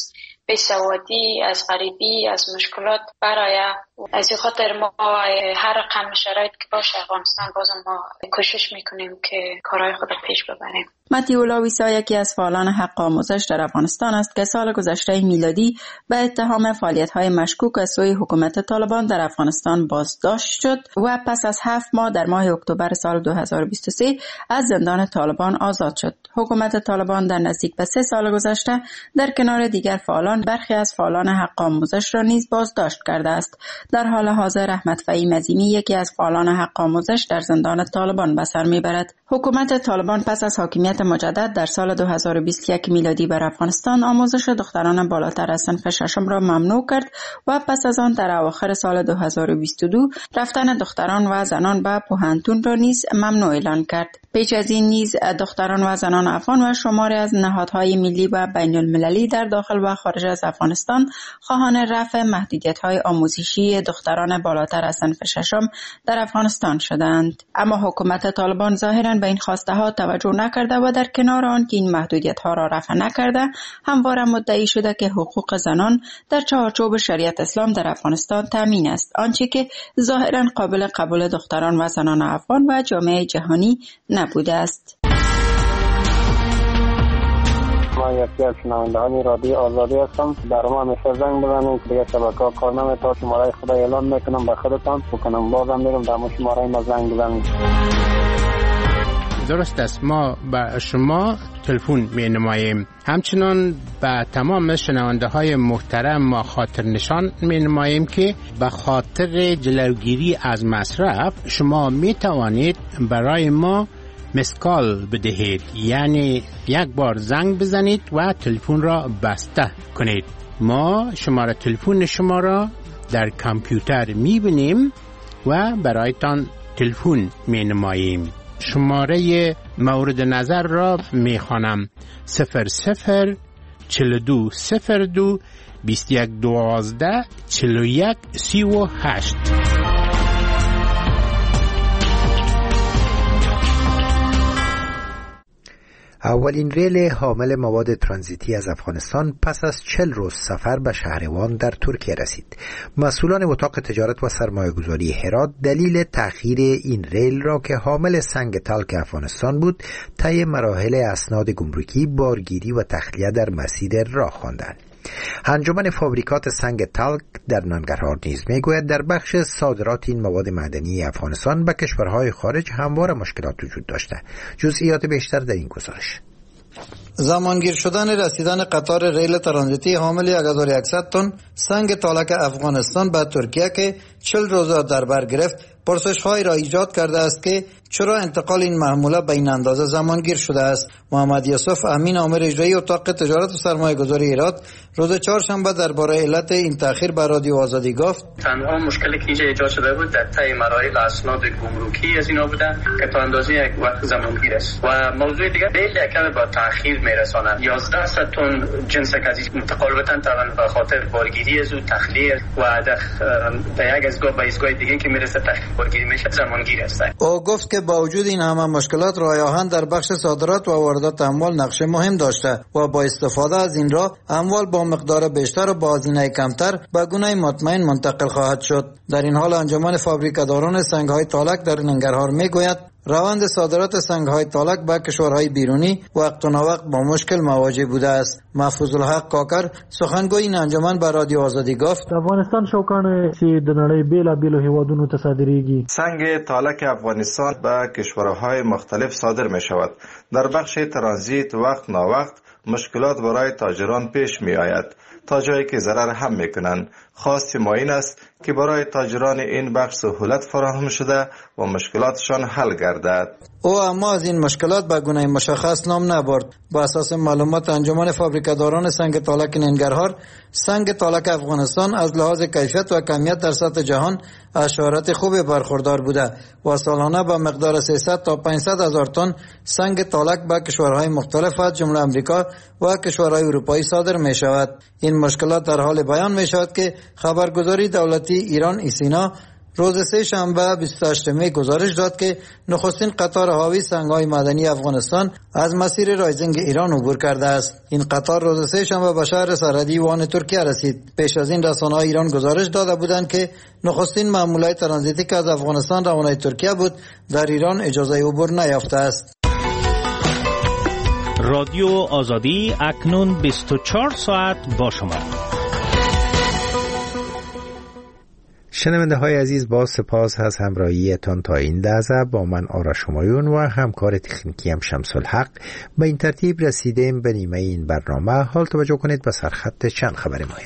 بیسوادی، از غریبی، از مشکلات برای از این خاطر ما هر رقم شرایط که باشه افغانستان بازم ما کوشش میکنیم که کارهای خود پیش ببریم. متیولا ویسا یکی از فعالان حق آموزش در افغانستان است که سال گذشته میلادی به اتهام فعالیت‌های مشکوک از سوی حکومت طالبان در افغانستان بازداشت شد و پس از هفت ماه در ماه اکتبر سال دو هزار و بیست و سه از زندان طالبان آزاد شد. حکومت طالبان در نزدیک به سه سال گذشته در کنار دیگر فعالان برخی از فعالان حق آموزش را نیز بازداشت کرده است. در حال حاضر احمد فهیم عظیمی یکی از فعالان حق آموزش در زندان طالبان به سر میبرد. حکومت طالبان پس از حاکمیت مجدد در سال دو هزار و بیست و یک میلادی بر افغانستان آموزش دختران بالاتر از صنف ششم را ممنوع کرد و پس از آن در اواخر سال دو هزار و بیست و دو رفتن دختران و زنان به پوهنتون را نیز ممنوع اعلان کرد. پیش از این نیز دختران و زنان افغان و شماری از نهادهای ملی و بین المللی در داخل و خارج از افغانستان خواهان رفع محدودیت‌های آموزشی دختران بالاتر از صنف ششم در افغانستان شدند. اما حکومت طالبان ظاهراً به این خواسته ها توجه نکرده و در کنار آن که این محدودیت‌ها را رفع نکرده همواره مدعی شده که حقوق زنان در چارچوب شریعت اسلام در افغانستان تامین است، آنچه که ظاهراً قابل قبول دختران و زنان افغان و جامعه جهانی نبوده است. ما یکی از شنوندگان رادیو آزادی هستم. در ما همیشه زنگ بزنید که دیگه شبکه‌ها کار نمی‌کنه. شماره خدا اعلان میکنم به خودتان بکنم بازم میرم در ما شماره ما زنگ بزنید. درست است، ما به شما تلفن می نماییم. همچنان به تمام شنونده های محترم ما خاطر نشان می نماییم که به خاطر جلوگیری از مصرف شما می توانید برای ما مسکال بدهید، یعنی یک بار زنگ بزنید و تلفن را بسته کنید. ما شماره تلفن شما را در کامپیوتر می بینیم و برایتان تلفن می نماییم. شماره مورد نظر را می خوانم: صفر صفر چهل و دو صفر دو بیست و یک دوازده چهل و یک سی و هشت. اولین ریل حامل مواد ترانزیتی از افغانستان پس از چل روز سفر به شهروان در ترکیه رسید. مسئولان اتاق تجارت و سرمایه‌گذاری هرات دلیل تأخیر این ریل را که حامل سنگ تلک افغانستان بود، طی مراحل اسناد گمرکی، بارگیری و تخلیه در مسیر راه خواندند. انجمن فابریکات سنگ تلک در ننگرهار نیز میگوید در بخش صادرات این مواد معدنی افغانستان به کشورهای خارج همواره مشکلات وجود داشته. جزئیات بیشتر در این گزارش. زمانگیر شدن رسیدن قطار ریل ترانزیتی حامل یک هزار و صد تن سنگ تالک افغانستان به ترکیه که چهل روز در بر گرفت، پرسش‌هایی را ایجاد کرده است که چرا انتقال این محموله به این اندازه زمانگیر شده است. محمد یوسف امین آمر اجرایی اتاق تجارت و سرمایه‌گذاری هرات روز چهارشنبه درباره علت این تأخیر به رادیو آزادی گفت: تنها مشکلی که اینجا ایجاد شده بود در طی مراحل اسناد گمرکی از اینا بوده که تا اندازه یک وقت زمانگیر است و موضوع دیگه ریل کمی با تأخیر میرساند. یازده صد تن جنس کدی انتقال بتن طبعا به خاطر بارگیری از او تخلیه و در یک ازگاه به ازگاه دیگه که میرسه تخلیه بارگیری میشه زمانگیر است. او گفت که با وجود این همه مشکلات راه آهن در بخش صادرات و واردات اموال نقش مهم داشته و با استفاده از این راه اموال با مقدار بیشتر و با هزینه کمتر به گونه مطمئن منتقل خواهد شد. در این حال انجمن فابریکاداران سنگ‌های تالک در ننگرهار میگوید روند صادرات سنگ‌های تالک به کشورهای بیرونی وقت و ناوقت با مشکل مواجه بوده است. محفوظ الحق کاکر سخنگوی این انجمن به رادیو آزادی گفت: افغانستان شوکان سی د نړۍ بیلابیلو هیوادونو ته صادریږي. سنگ تالک افغانستان به کشورهای مختلف صادر می شود. در بخش ترانزیت وقت ناوقت مشکلات برای تاجران پیش می آید تا جایی که ضرر هم می کنند. خواست ما این است که برای تاجران این بخش سهولت فراهم شده و مشکلاتشان حل گردد. او اما از این مشکلات به گونه مشخص نام نبرد. با اساس معلومات انجمن فابریکاداران سنگ تالک ننگرهار، سنگ تالک افغانستان از لحاظ کیفیت و کمیت در سطح جهان از شهرت خوبی برخوردار بوده و سالانه به مقدار سیصد تا پانصد هزار تن سنگ تالک به کشورهای مختلف از جمله امریکا و کشورهای اروپایی صادر می شود. این مشکلات در حال بیان می شود که خبرگزاری دولتی ایران ایسینا روز سه شنبه بیست و هشت می گزارش داد که نخستین قطار هاوی سنگ‌های معدنی افغانستان از مسیر رایزنگ ایران عبور کرده است. این قطار روز سه شنبه به شهر سرحدی وان ترکیه رسید. پیش از این رسانه‌های ایران گزارش داده بودند که نخستین مامورای ترانزیتی که از افغانستان روانه ترکیه بود در ایران اجازه عبور نیافته است. رادیو آزادی اکنون بیست و چهار ساعت با شما. شنونده های عزیز، با سپاس از همراهیتان تا این لحظه. با من آرش همایون و همکار تکنیکی هم شمس الحق به این ترتیب رسیدیم به نیمه این برنامه. حال توجه کنید به سرخط چند خبر مهم.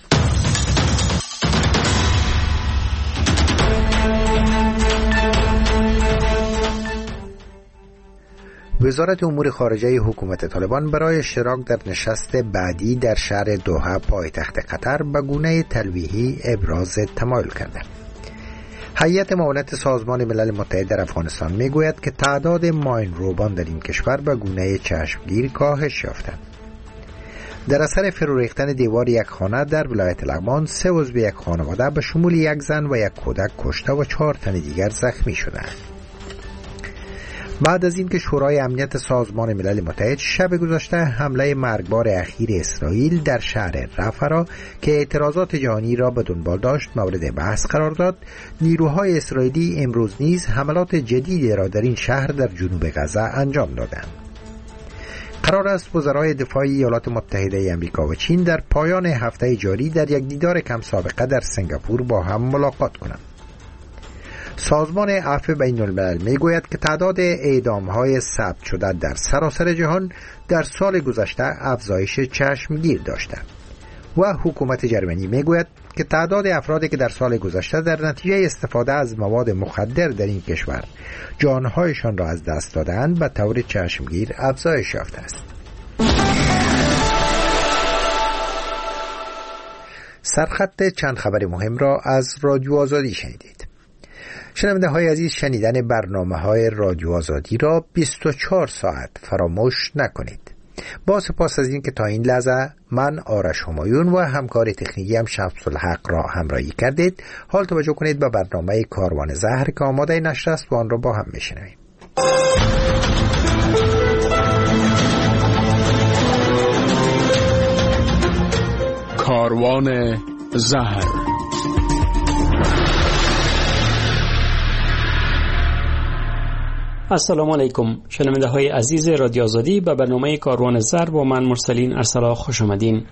وزارت امور خارجه حکومت طالبان برای اشتراک در نشست بعدی در شهر دوحه پایتخت قطر به گونه تلویحی ابراز تمایل کرده. هیئت معاونت سازمان ملل متحد در افغانستان میگوید که تعداد ماین روبان در این کشور به گونه چشمگیر کاهش یافته. در اثر فرو ریختن دیوار یک خانه در ولایت لغمان، سه عضو یک خانواده به شمول یک زن و یک کودک کشته و چهار تن دیگر زخمی شدند. بعد از اینکه شورای امنیت سازمان ملل متحد شب گذشته حمله مرگبار اخیر اسرائیل در شهر رفح را که اعتراضات جهانی را به دنبال داشت مورد بحث قرار داد، نیروهای اسرائیلی امروز نیز حملات جدیدی را در این شهر در جنوب غزه انجام دادند. قرار است وزرای دفاع ایالات متحده آمریکا و چین در پایان هفته جاری در یک دیدار کم سابقه در سنگاپور با هم ملاقات کنند. سازمان عفو بین الملل میگوید که تعداد اعدام‌های ثبت شده در سراسر جهان در سال گذشته افزایش چشمگیر داشته و حکومت جرمنی میگوید که تعداد افرادی که در سال گذشته در نتیجه استفاده از مواد مخدر در این کشور جانهایشان را از دست دادند به طور چشمگیر افزایش یافته است. سرخط چند خبر مهم را از رادیو آزادی شنیدید. شنونده های عزیز، شنیدن برنامه های رادیو آزادی را بیست و چهار ساعت فراموش نکنید. با سپاس از این که تا این لحظه من آرش همایون و همکار تکنیکی هم شمس الحق را همراهی کردید. حال توجه کنید به برنامه کاروان زهر که آماده نشر است و آن را با هم میشنویم. کاروان زهر. السلام علیکم شنونده های عزیز رادیو آزادی، به برنامه کاروان زهر با من مرسلین ارسلا خوش آمدین.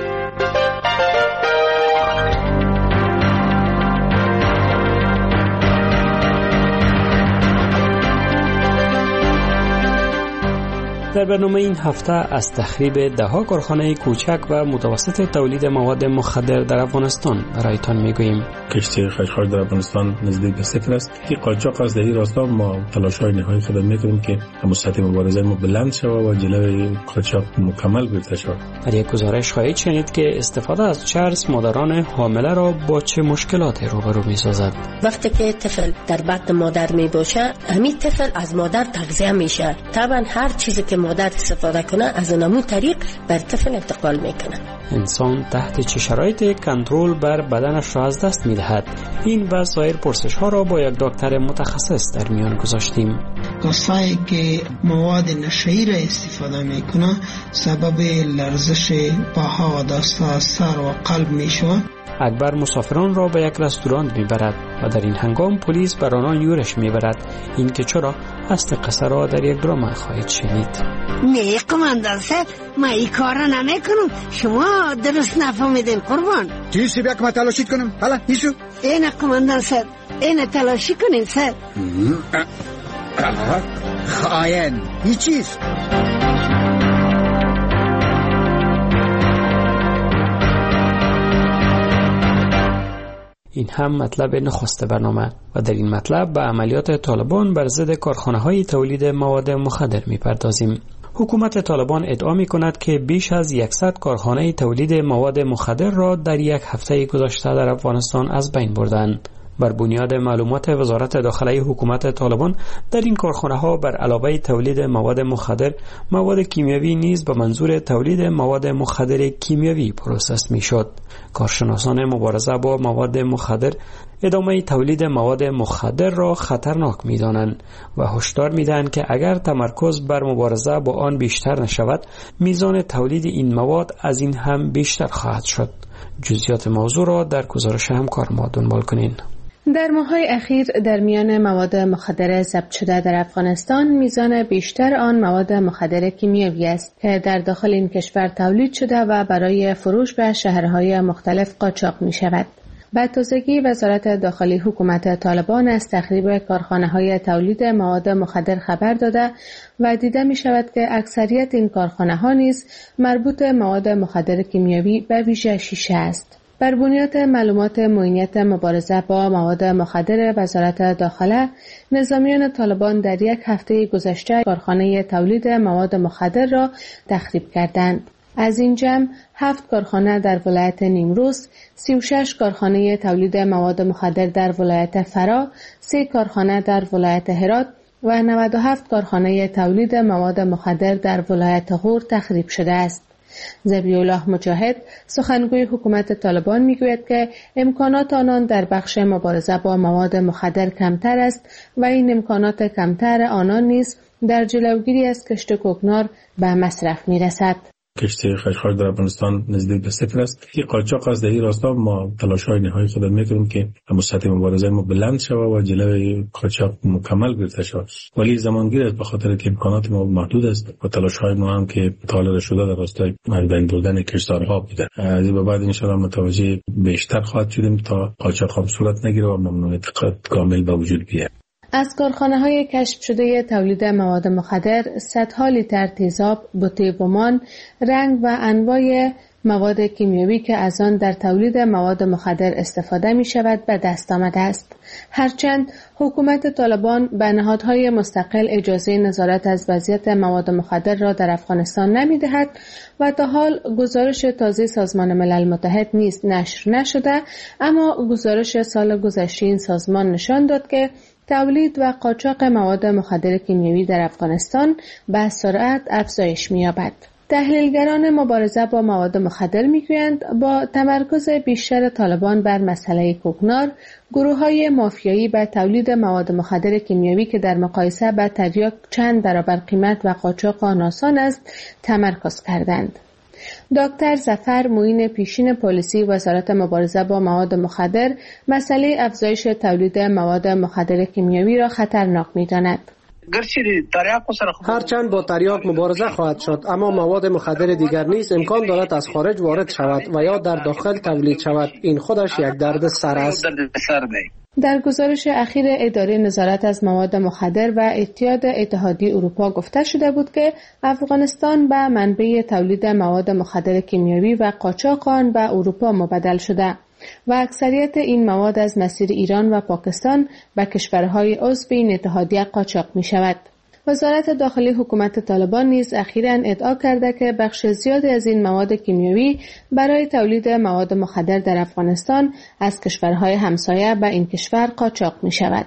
در برنامه این هفته از تخریب دهها کارخانه کوچک و متوسط تولید مواد مخدر در افغانستان برایتان میگوییم. کشتی خشخاش در افغانستان نزدیک به صفر است. این قاچاق از در این راستا ما تلاش‌های نهایی خود میکنیم که سطح مبارزه ما بلند شود و جلوی قاچاق مکمل گرفته شود. در یک گزارش خواهید شنید که استفاده از چرس مادران حامله را با چه مشکلاتی روبرو میسازد. وقتی که طفل در بطن مادر می باشه، همین طفل از مادر تغذیه میشه. طبعا هر چیزی که مادر استفاده کنه از همون طریق بر طفل انتقال میکنه. انسان تحت چه شرایطی کنترل بر بدنش را از دست میدهد؟ این و سایر پرسش ها را با یک دکتر متخصص در میان گذاشتیم. کسایی که مواد نشه‌ای را استفاده میکنه سبب لرزش پاها و دست‌ها، سر و قلب میشود. اکبر مسافران را به یک رستوران میبرد و در این هنگام پلیس بر آنان یورش میبرد. این که چرا اصل قصه را در یک درام خواهید شنید. نه کماندان صاحب، ما این کار را نمیکنم، شما درست نفهمیدین قربان. چیزی بیا که ما تلاشی کنم؟ حالا ایشو اینه کماندان صاحب، اینه تلاشی کنیم صاحب. خائن این چیز این هم مطلب نخست برنامه و در این مطلب به عملیات طالبان بر ضد کارخانه‌های تولید مواد مخدر می‌پردازیم. حکومت طالبان ادعا می‌کند که بیش از صد کارخانه تولید مواد مخدر را در یک هفته گذشته در افغانستان از بین بردند. بر بنیاد معلومات وزارت داخلی حکومت طالبان در این کارخانه ها بر علاوه تولید مواد مخدر، مواد کیمیایی نیز به منظور تولید مواد مخدر کیمیایی پروسس می شد. کارشناسان مبارزه با مواد مخدر ادامه تولید مواد مخدر را خطرناک می دانند و هشدار می دهند که اگر تمرکز بر مبارزه با آن بیشتر نشود، میزان تولید این مواد از این هم بیشتر خواهد شد. جزئیات موضوع را در گزارش همکار ما دنبال کنین. در ماه‌های اخیر در میان مواد مخدر ضبط شده در افغانستان میزان بیشتر آن مواد مخدر کیمیایی است که در داخل این کشور تولید شده و برای فروش به شهرهای مختلف قاچاق می شود. به تازگی وزارت داخلی حکومت طالبان از تخریب کارخانه‌های تولید مواد مخدر خبر داده و دیده می شود که اکثریت این کارخانه‌ها نیز مربوط مواد مخدر کیمیایی به ویژه شیشه است. بر بنیاد معلومات معینیت مبارزه با مواد مخدر وزارت داخله، نظامیان طالبان در یک هفته گذشته کارخانه تولید مواد مخدر را تخریب کردند. از این جمع هفت کارخانه در ولایت نیمروز، سی و شش کارخانه تولید مواد مخدر در ولایت فرا، سه کارخانه در ولایت هرات و نود و هفت کارخانه تولید مواد مخدر در ولایت غور تخریب شده است. ذبیح الله مجاهد، سخنگوی حکومت طالبان میگوید که امکانات آنان در بخش مبارزه با مواد مخدر کمتر است و این امکانات کمتر آنان نیز در جلوگیری از کشت کوکنار به مصرف میرسد. کشتی خشخاش در افغانستان نزدیک به صفر است. این قاچاق از در این راستا ما تلاش‌های نهایی خود میکنیم که سطح مبارزه ما بلند شود و جلوی قاچاق مکمل گرفته شود، ولی زمانگیر است به خاطر که امکانات ما محدود است و تلاش‌های ما هم که طالب شده در راستای بین بردن کشتارها بوده. از این به بعد ان شاء الله متوجه بیشتر خواهد شدیم تا قاچاق هم صورت نگیره و ممنوعیت کامل به وجود بیاید. از کارخانه‌های کشف شده تولید مواد مخدر، صدها لیتر تیزاب، بوتیبومان، رنگ و انواع مواد کیمیایی که از آن در تولید مواد مخدر استفاده می شود به دست آمده است. هرچند حکومت طالبان به نهادهای مستقل اجازه نظارت از وضعیت مواد مخدر را در افغانستان نمی دهد و تا حال گزارش تازه سازمان ملل متحد نیز نشر نشده، اما گزارش سال گذشته این سازمان نشان داد که تولید و قاچاق مواد مخدر کیمیایی در افغانستان به سرعت افزایش می‌یابد. تحلیلگران مبارزه با مواد مخدر می‌گویند با تمرکز بیشتر طالبان بر مسئله کوکنار، گروه‌های مافیایی به تولید مواد مخدر کیمیایی که در مقایسه با تریاک چند برابر قیمت و قاچاق آن آسان است، تمرکز کردند. دکتر ظفر معین پیشین پلیسی وزارت مبارزه با مواد مخدر مسئله افزایش تولید مواد مخدر کیمیایی را خطرناک می‌داند. هرچند با تریاک مبارزه خواهد شد، اما مواد مخدر دیگر نیز امکان دارد از خارج وارد شود و یا در داخل تولید شود. این خودش یک درد سر است. در گزارش اخیر اداره نظارت از مواد مخدر و اتحاد اتحادیه اروپا گفته شده بود که افغانستان به منبع تولید مواد مخدر کیمیایی و قاچاق آن به اروپا مبادل شده و اکثریت این مواد از مسیر ایران و پاکستان به کشورهای عضو این اتحادیه قاچاق می شود. وزارت داخلی حکومت طالبان نیز اخیراً ادعا کرده که بخش زیادی از این مواد کیمیایی برای تولید مواد مخدر در افغانستان از کشورهای همسایه به این کشور قاچاق می شود.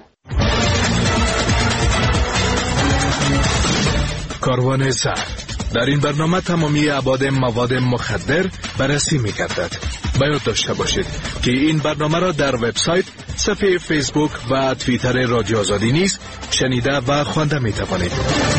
کاروان زر. در این برنامه تمامی ابعاد مواد مخدر بررسی می گردد. باید داشته باشید که این برنامه را در وبسایت، صفحه فیسبوک و توییتر رادیو آزادی نیز شنیده و خوانده می توانید.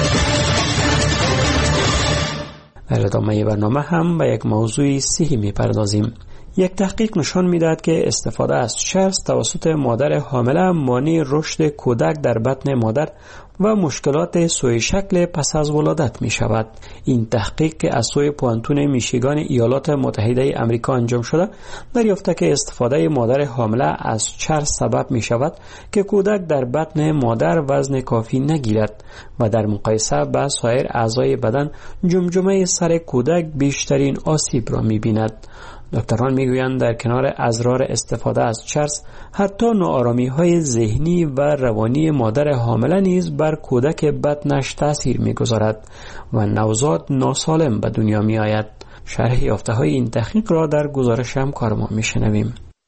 در ادامه برنامه هم به یک موضوع صحی می پردازیم. یک تحقیق نشان می‌دهد که استفاده از چرس توسط مادر حامله مانع رشد کودک در بطن مادر و مشکلات سوی شکل پس از ولادت می شود. این تحقیق که از سوی پوانتون میشیگان ایالات متحده آمریکا انجام شده دریافته که استفاده مادر حامله از چرس سبب می شود که کودک در بطن مادر وزن کافی نگیرد و در مقایسه با سایر اعضای بدن جمجمه سر کودک بیشترین آسیب را می بیند. دکتران میگویند در کنار اضرار استفاده از چرس، حتی ناآرامی های ذهنی و روانی مادر حامله نیز بر کودک بطنش تاثیر میگذارد و نوزاد ناسالم به دنیا می آید. شرح یافته های این تحقیق را در گزارش همکار ما میشنویم.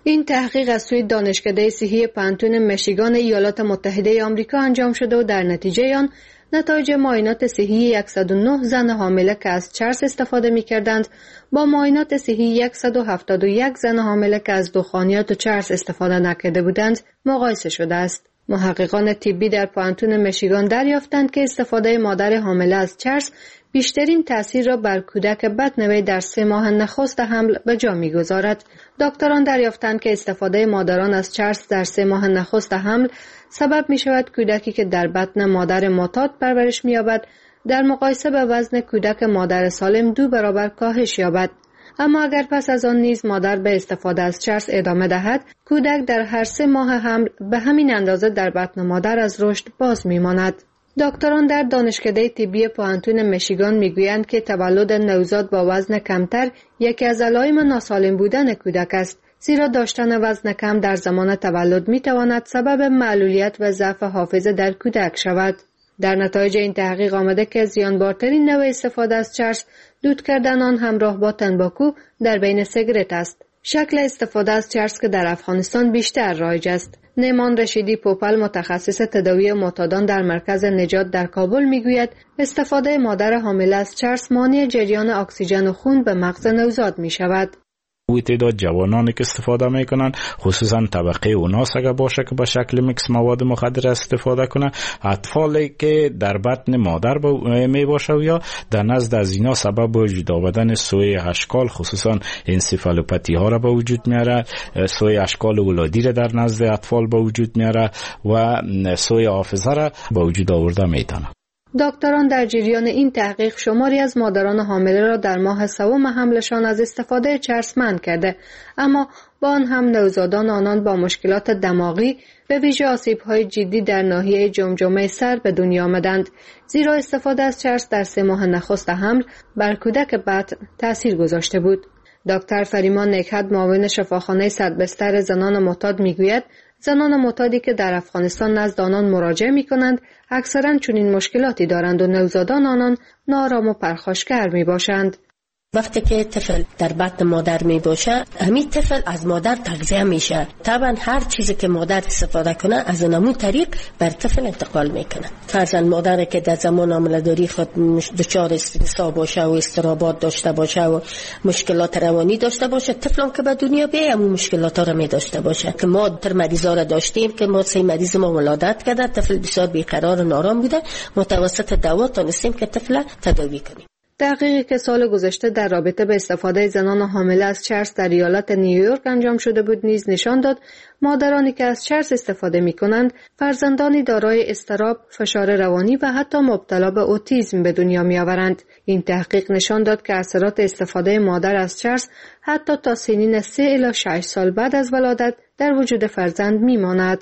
این تحقیق از سوی دانشکده صحی پانتون میشیگان ایالات متحده آمریکا انجام شده و در نتیجه آن نتایج معاینات صحی صد و نه زن حامله که از چرس استفاده می‌کردند با معاینات صحی صد و هفتاد و یک زن حامله که از دخانیات و چرس استفاده نکرده بودند مقایسه شده است. محققان طبی در پانتون میشیگان دریافتند که استفاده مادر حامله از چرس بیشترین تأثیر را بر کودک بدنوی در سه ماه نخست حمل به جا می‌گذارد. دکتران دریافتند که استفاده مادران از چرس در سه ماه نخست حمل سبب می‌شود کودکی که در بطن مادر معتاد پرورش می‌یابد در مقایسه به وزن کودک مادر سالم دو برابر کاهش یابد. اما اگر پس از آن نیز مادر به استفاده از چرس ادامه دهد، کودک در هر سه ماه حمل به همین اندازه در بطن مادر از رشد باز می‌ماند. دکتران در دانشکده طبی پانتون میشیگان میگویند که تولد نوزاد با وزن کمتر یکی از علائم ناسالم بودن کودک است، زیرا داشتن وزن کم در زمان تولد میتواند سبب معلولیت و ضعف حافظه در کودک شود. در نتایج این تحقیق آمده که زیانبارترین نوع استفاده از چرس دود کردن آن همراه با تنباکو در بین سیگرت است. شکل استفاده از چرس که در افغانستان بیشتر رایج است. نیمان رشیدی پوپل متخصص تداوی معتادان در مرکز نجات در کابل میگوید استفاده مادر حامله از چرس مانع جریان اکسیژن خون به مغز نوزاد می شود. و تعداد جوانانی که استفاده میکنن خصوصا طبقه اوناس اگر باشه که با شکل میکس مواد مخدر استفاده کنه، اطفالی که در بطن مادر می باشه و یا در نزد از اینا سبب وجود آمدن سوی اشکال خصوصا انسفالوپاتی ها را به وجود میاره، سوی اشکال ولادی را در نزد اطفال به وجود میاره و سوی حافظه را به وجود آورده میتونه. دکتران در جریان این تحقیق شماری از مادران حامله را در ماه سوم حملشان از استفاده چرس منع کرده، اما با آن هم نوزادان آنان با مشکلات دماغی به ویژه آسیب‌های جدی در ناحیه جمجمه سر به دنیا آمدند، زیرا استفاده از چرس در سه ماه نخست حمل بر کودک بطن تأثیر گذاشته بود. دکتر فریمان نکهت معاون شفاخانه صد بستر زنان معتاد میگوید زنان معتادی که در افغانستان نزد آنان مراجعه می کنند اکثرا چنین مشکلاتی دارند و نوزادان آنان نارام و پرخاشگر می باشند. وقتی که طفل در بطن مادر می باشه همین طفل از مادر تغذیه میشه. طبعا هر چیزی که مادر استفاده کنه از همون طریق بر طفل انتقال میکنه. فرضاً مادر که در زمان حامله‌داری خود دچار استرس باشه و اضطرابات داشته باشه و مشکلات روانی داشته باشه، طفلم که به دنیا بیاد همون مشکلات ها رو می داشته باشه. که ما در مریضا را داشتیم که ما سه مریض ما ولادت کرده، طفل بسیار بیقرار و نارام بوده، متوسط دوا تونستیم که طفل تداوی کنیم. تحقیقی که سال گذشته در رابطه به استفاده زنان حامله از چرس در ایالت نیویورک انجام شده بود نیز نشان داد مادرانی که از چرس استفاده می کنند فرزندانی دارای اضطراب، فشار روانی و حتی مبتلا به اوتیسم به دنیا می آورند. این تحقیق نشان داد که اثرات استفاده مادر از چرس حتی تا سنین سه الی شش سال بعد از ولادت در وجود فرزند می ماند.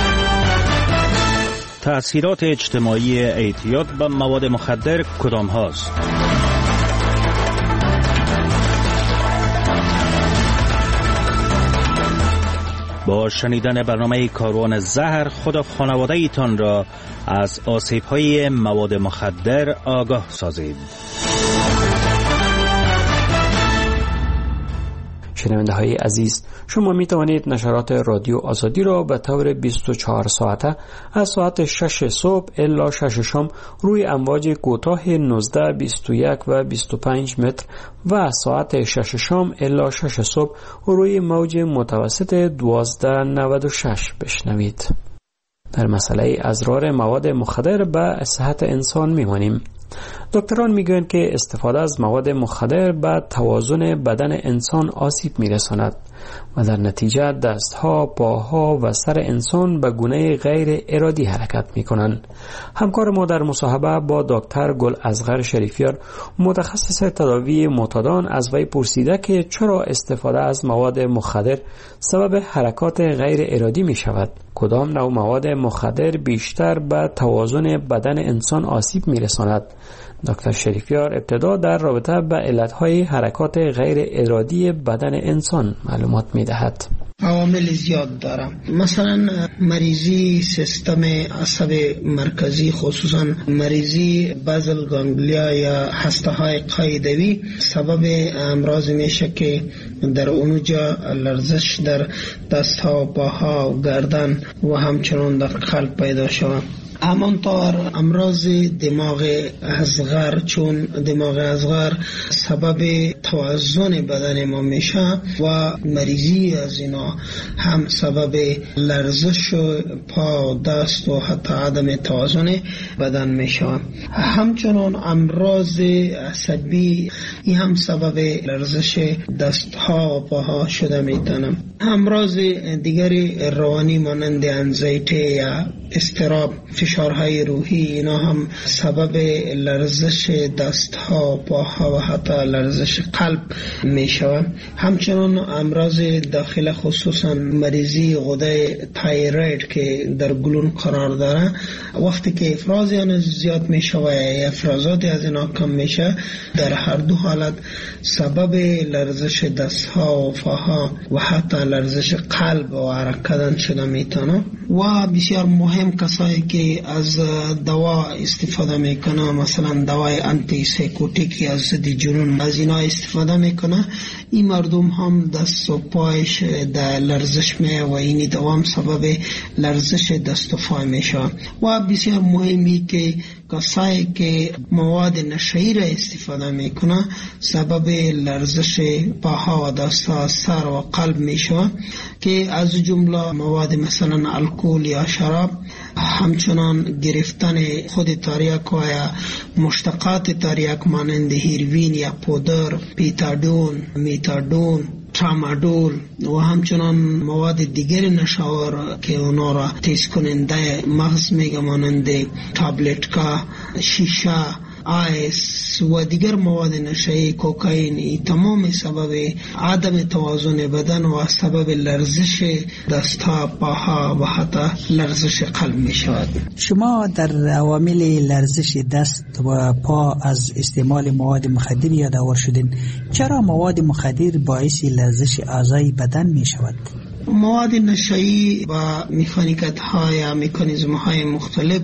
تأثیرات اجتماعی اعتیاد به مواد مخدر کدام هاست؟ با شنیدن برنامه کاروان زهر خود و خانواده ایتان را از آسیب‌های مواد مخدر آگاه سازید. شنونده های عزیز، شما می توانید نشرات رادیو آزادی را به طور بیست و چهار ساعته از ساعت شش صبح الی شش شام روی امواج کوتاه نوزده، بیست و یک و بیست و پنج متر و از ساعت شش شام الی شش صبح روی موج متوسط دوازده نود و شش بشنوید. در مسئله اضرار مواد مخدر به صحت انسان میمانیم. دکتران میگویند که استفاده از مواد مخدر به توازن بدن انسان آسیب میرساند و در نتیجه دستها، پاها و سر انسان به گونه غیر ارادی حرکت میکنند. همکار ما در مصاحبه با دکتر گل اصغر شریفیار متخصص تداوی معتادان از وی پرسیده که چرا استفاده از مواد مخدر سبب حرکات غیر ارادی می شود؟ کدام نوع مواد مخدر بیشتر به توازن بدن انسان آسیب می رساند؟ دکتر شریفیار ابتدا در رابطه با علتهای حرکات غیر ارادی بدن انسان معلومات می دهد. عوامل زیاد داره. مثلا مریضی سیستم عصب مرکزی، خصوصا مریضی بازل گانگلیا یا هسته های قاعدوی سبب امراض میشه که در اونجا لرزش در دست ها، پاها و گردن و همچنان در قلب پیدا شود. همانطور امراض دماغ اصغر، چون دماغ اصغر سبب توازن بدن ما میشه و مریضی از اینا هم سبب لرزش پا، دست و حتی عدم توازن بدن میشه. همچنان امراض عصبی این هم سبب لرزش دست ها و پاها شده میتونه. امراض دیگری روانی مانند انزایتی یا اضطراب، فشارهای روحی، اینا هم سبب لرزش دست ها، پاها و حتی لرزش قلب می شود. همچنان امراض داخل، خصوصا مریضی غده تایروید که در گلون قرار داره، وقتی که افراز آن زیاد می شود یا افرازات از اینا کم می شود، در هر دو حالت سبب لرزش دست ها و پاها و حتی لرزش قلب و حرکت شده می تونه. و بسیار مهم کسایی که از دوا استفاده میکنه، مثلا دوای آنتی سایکوتیک یا ضد جنون، از اینا استفاده میکنه، این مردم هم دست و پایش در لرزش می و این دوام سبب لرزش دست و پای میشه. و بسیار مهمی که کسایی که مواد نشئی را استفاده میکنه سبب لرزش پاها و دست، سر و قلب میشه، که از جمله مواد مثلا الکل یا شراب، همچنان گرفتن خود تریاک و یا مشتقات تریاک مانند هیروین یا پودر، پیتادون، میتادون، ترامادول و همچنان مواد دیگر نشاور که اونا را تیز کننده مغز میگه مانند تابلت کا، شیشه، آیس و دیگر مواد نشئی، کوکائین، تمام سبب عدم توازن بدن و سبب لرزش دستها، پاها و حتی لرزش قلب می شود. شما در عوامل لرزش دست و پا از استعمال مواد مخدر یادآور شدین. چرا مواد مخدر باعث لرزش اعضای بدن می شود؟ مواد نشئی و مکانیکت های یا مکانیزم های مختلف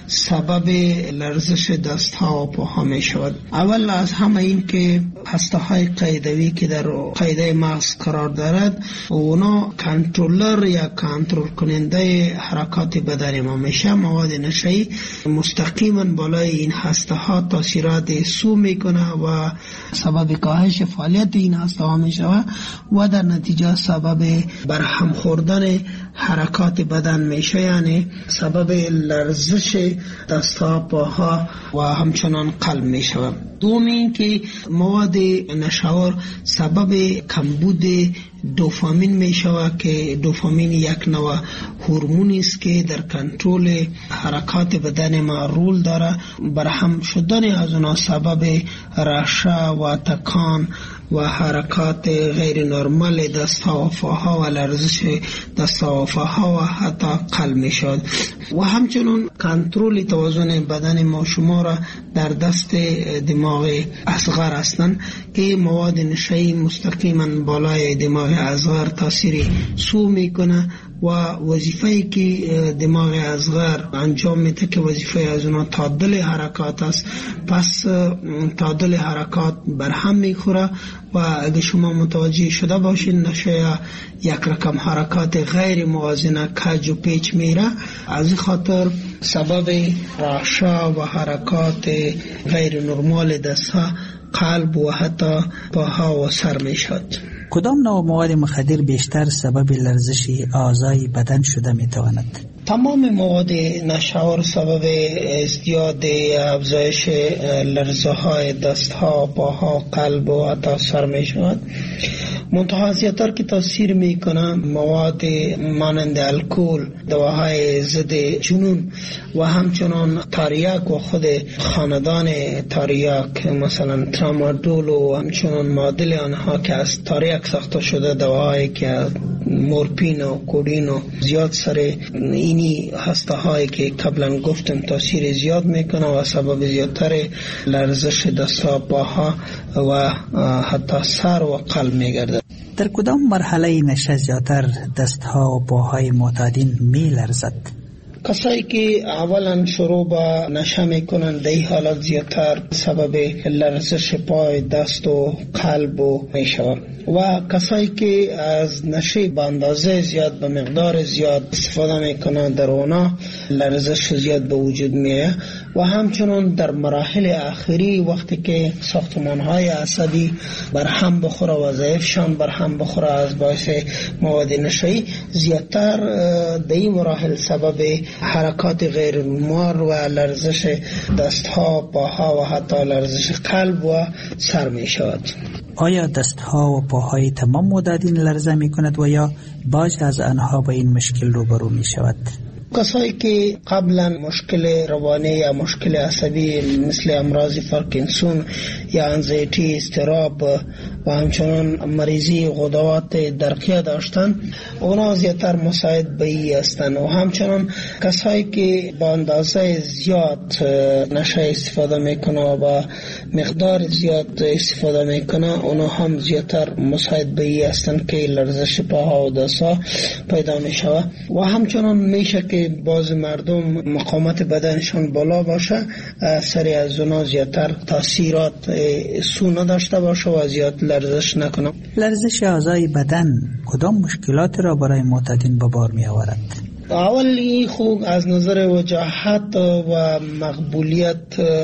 سبب لرزش دست ها و پاها می شود. اول از همه این که هسته های قاعدوی که در قاعده مغز قرار دارد، اونا کنترلر یا کنترل کننده حرکات بدن ما میشه. مواد نشئی مستقیما بالای این هسته ها تاثیرات سو میکنه و سبب کاهش فعالیت این هسته ها میشه و در نتیجه سبب برهم خوردن حرکات بدن میشه، یعنی سبب لرزش دستها، پاها و همچنان قلب میشه. دوم این که مواد نشاور سبب کمبود دوپامین می شود که دوپامین یک نوع هورمونی است که در کنترل حرکات بدن ما رول داره. برهم شدن از اونها سبب رعشه و تکان و حرکات غیر نرمال دستها و پاها و لرزش دستها و پاها و حتی قلب می شود. و همچنین کنترل توازن بدن ما شما را در دست دماغ اصغر هستند که مواد نشئی مستقیما بالای دماغ اصغر تاثیر سو میکنه و وظیفه‌ای که دماغ اصغر انجام میده که وظیفه از اونها تعادل حرکات است، پس تعادل حرکات برهم میخوره و اگه شما متوجه شده باشین نشه یک رقم حرکات غیر موازنه کج و پیچ میره، از خاطر سبب رعشه و حرکات غیر نرمال دستها، قلب و حتی پاها و سر میشد. کدام نوع مواد مخدر بیشتر سبب لرزش اعضای بدن شده میتواند؟ تمام مواد نشاور سبب ازدیاد افزایش لرزه های دست ها، پاها، قلب و حتی سر می شود. منتها زیادتر که تاثیر می کنه مواد مانند الکل، دواهای ضد جنون و همچنان تریاک و خود خاندان تریاک، مثلا ترامادول و همچنان معادل آنها که از تریاک ساخته شده، دواهایی که مورفین و کودین و زیاد سر اینی هسته هایی که قبلا گفتم تاثیر زیاد میکنه و سبب زیادتر لرزش دست ها، پاها و حتی سر و قلب میگرده. در کدام مرحله نشه زیادتر دستها و پاهای معتادین می لرزد؟ کسایی که اولا شروع با نشه میکنن در این حالت زیادتر سبب لرزش پای، دست و قلب و میشود. و کسایی که از نشه به اندازه زیاد به مقدار زیاد استفاده میکنن در اونا لرزش زیاد به وجود میه. و همچنان در مراحل آخری وقتی که ساختمانهای عصبی بر هم بخوره و ضعیفشان بر هم بخوره از باعث مواد نشه‌ای، زیادتر در این مراحل سبب حرکات غیر نورمال و لرزش دستها، پاها و حتی لرزش قلب و سر می شود. آیا دستها و پاهای تمام معتادین لرزه می کند و یا بعضی از آنها با این مشکل روبرو می شود؟ کسایی که قبلا مشکل روانی یا مشکل عصبی مثل امراض پارکینسون یا انزایتی، اضطراب و همچنان مریضی غدوات درقیه داشتن، اونا زیادتر مساعد به این هستند. و همچنان کسایی که با اندازه زیاد نشه استفاده میکنه و با مقدار زیاد استفاده میکنه، اونا هم زیادتر مساعد به این هستند که لرزش پاها و دستها پیدا میشود. و همچنان میشه که باز مردم مقاومت بدنشان بالا باشه، سری از اونا زیادتر تاثیرات سو نداشته باشه و زیاد لرزش نکنه. لرزش اعضای بدن کدام مشکلات را برای معتادین به بار می آورد؟ اولی خوب از نظر وجاهت و مقبولیت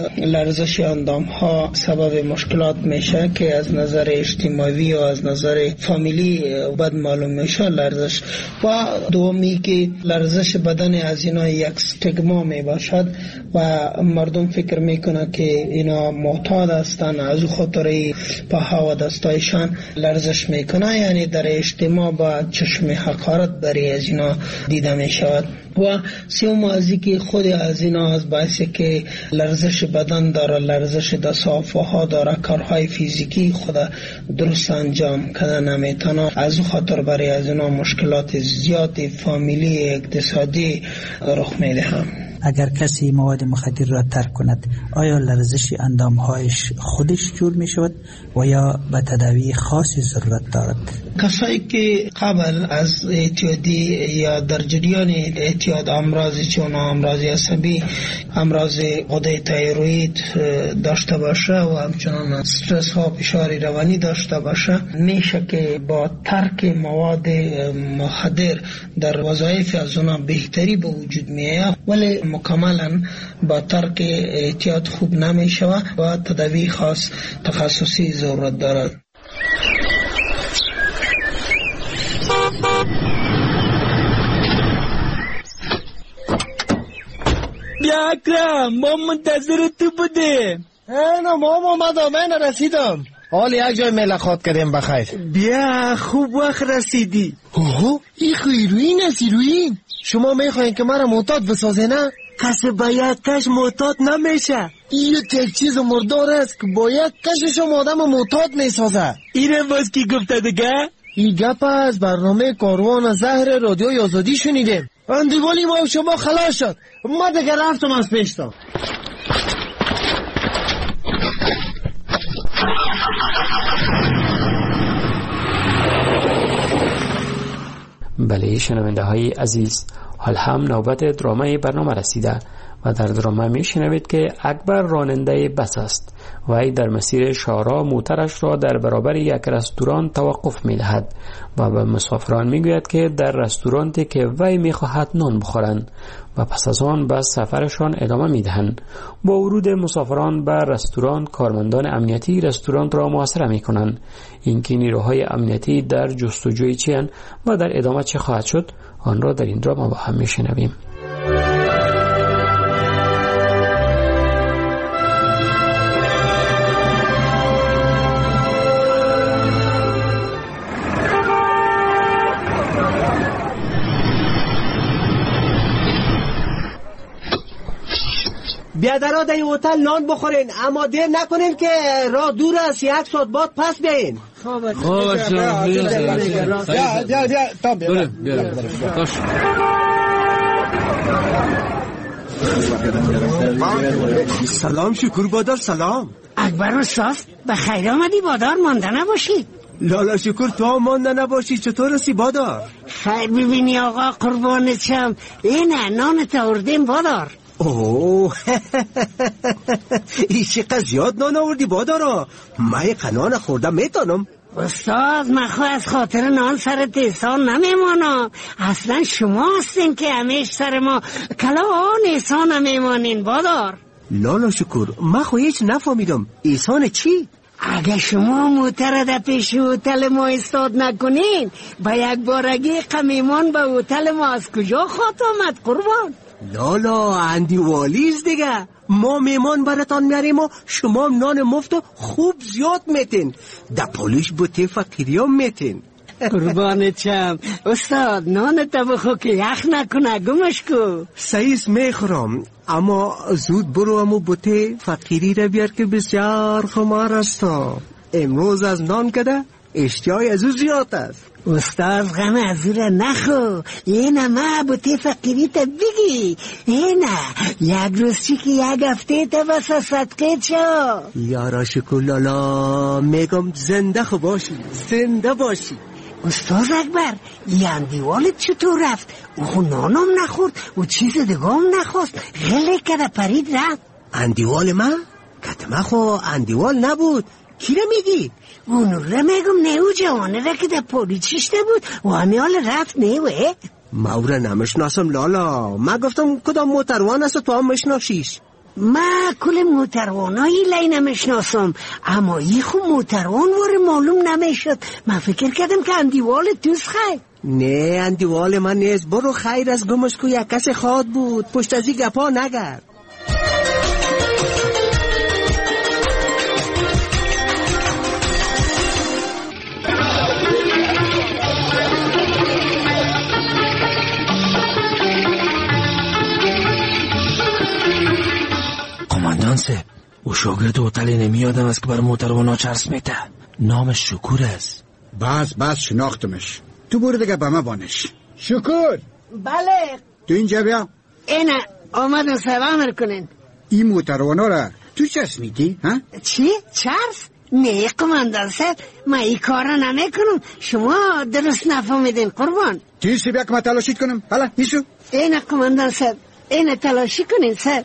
لرزش اندام ها سبب مشکلات میشه که از نظر اجتماعی و از نظر فامیلی بد معلوم میشه لرزش. و دومی که لرزش بدن از اینا یک استگما می باشد و مردم فکر میکنه که اینا معتاد هستن، از خاطر پاها و دستایشان لرزش میکنه، یعنی در اجتماع با چشم حقارت برای از اینا دیده میشه. و سوم ازی که خود از اینا از باعث که لرزش بدن داره، لرزش دستها داره، کارهای فیزیکی خود درست انجام کردن نمیتونه، از خاطر برای از اینا مشکلات زیادی فامیلی اقتصادی رخ میده. هم اگر کسی مواد مخدر را ترک کند، آیا لرزش اندامهایش خودش جور می شود و یا به تداوی خاصی ضرورت دارد؟ کسایی که قبل از اعتیادی یا در جریان اعتیاد امراضی چون امراض عصبی، امراض غده تایروید داشته باشه و همچنان استرس ها، فشار روانی داشته باشه، میشه که با ترک مواد مخدر در وظایف از اونا بهتری به وجود میاد، ولی مکملا با ترک اعتیاد خوب نمیشه و تداوی خاص تخصصی ضرورت دارد. بیا اکرم، ما منتظر تو بودیم. اینا ما اومدم، من رسیدم. حال یک جای ملاقات کردیم بخیر. بیا خوب وقت رسیدی. اوه این خیروین است. ایروین شما میخواین که مرا معتاد بسازه نه؟ کسی باید کش معتاد نمیشه. این یک چیز مردار است که باید کشش آدم معتاد میسازه. اینه باز کی گفته دیگه؟ این گپ از برنامه کاروان زهر رادیو آزادی شنیدیم. اندیوالی ما شما خلاص شد، ما دیگه رفتم از پیشتا. بله شنونده های عزیز، حال هم نوبت درامای برنامه رسیده و در درامه می شنوید که اکبر راننده بس است و ای در مسیر شارع موترش را در برابر یک رستوران توقف می دهد و به مسافران می گوید که در رستورانتی که وی می خواهد نان بخورند و پس از آن به سفرشان ادامه می دهند. با ورود مسافران به رستوران، کارمندان امنیتی رستوران را محاصره می کنند. اینکه نیروهای امنیتی در جستجوی چیند و در ادامه چه خواهد شد، آن را در این دراما با هم می شنویم. بیادرها در این هتل نان بخورین، اما دیر نکنین که راه دور است، یک ساعت بعد پس بیاین. خوب سلام شکر بادار. سلام اکبر استاد، به خیر آمدی. بادار مانده نباشی. لالا شکر تو هم مانده نباشی. چطور هستی بادار؟ خیر ببینی آقا قربانت شم. اینه نانت آوردیم بادار. اوه این چقدر زیاد نان آوردی بادارا. من یک نان خوردم میتونم. استاد من خو از خاطر نان سرت احسان نمیمانم. اصلا شما هستین که همیش سر ما کلا آن احسان نمیمانین بادار. لالا شکر من خو هیچ نفهمیدم. احسان چی؟ اگه شما موتر در پیش هتل ما استاد نکنین با یک بارگی قمیمان به هتل ما از کجا خواهد آمد قربان؟ لالا اندی والیز دیگه. ما میمان براتان میاریم و شما نان مفت خوب زیاد میتین. در پولیش بوته فقیری هم میتین. قربانت شم استاد. نان تا بخو که یخ نکنه گمش کو. سعیس میخورم اما زود برو امو بوته فقیری را بیار که بسیار خمار است. امروز از نان کده اشتیای از او زیاد است. استاد غم از او را نخو. اینه ما بوته فقیری تا بگی. اینه یک روز چی که یک هفته تا بس صدقه چا. یارا شکر لالا میگم زنده خو باشی زنده باشی. استاد اکبر این دیوالت چطور رفت؟ او خو نانم نخورد و چیز دیگه هم نخواست. غله کده پرید رفت. اندیوال من؟ کتمه خو اندیوال نبود. کی را میگی؟ اونو را میگم نیو جوانه را که در پولیچیشته بود و همیال رفت نیوه. ما او را نمشناسم لالا. ما گفتم کدام موتروان است تو هم مشناسیش. ما کل موتروانایی لی نمیشناسم اما ای خو موتروان واره معلوم نمیشد. من فکر کردم که اندیوال توست خیر. نه اندیوال من نیست. برو خیر از گمش کو یک کس خواد بود. پشت ازی گپا نگرد. قماندان سه او شاگرد هتل نمیادم است که بر موتروانا چرس میته. نامش شکور است. بس بس شناختمش. تو برو دیگه به من بانش. شکور. بله. تو اینجا بیا. اینه آمدن سلام کنین. این موتروانا را تو چرس میدی ها؟ چی؟ چرس؟ نه قماندان سه من این کار را نمی کنم. شما درست نفهمیدین قربان. تیسی بیا که من تلاشید کنم. حالا نیسو. اینه قماندان سه اینه تلاشی کنین سر.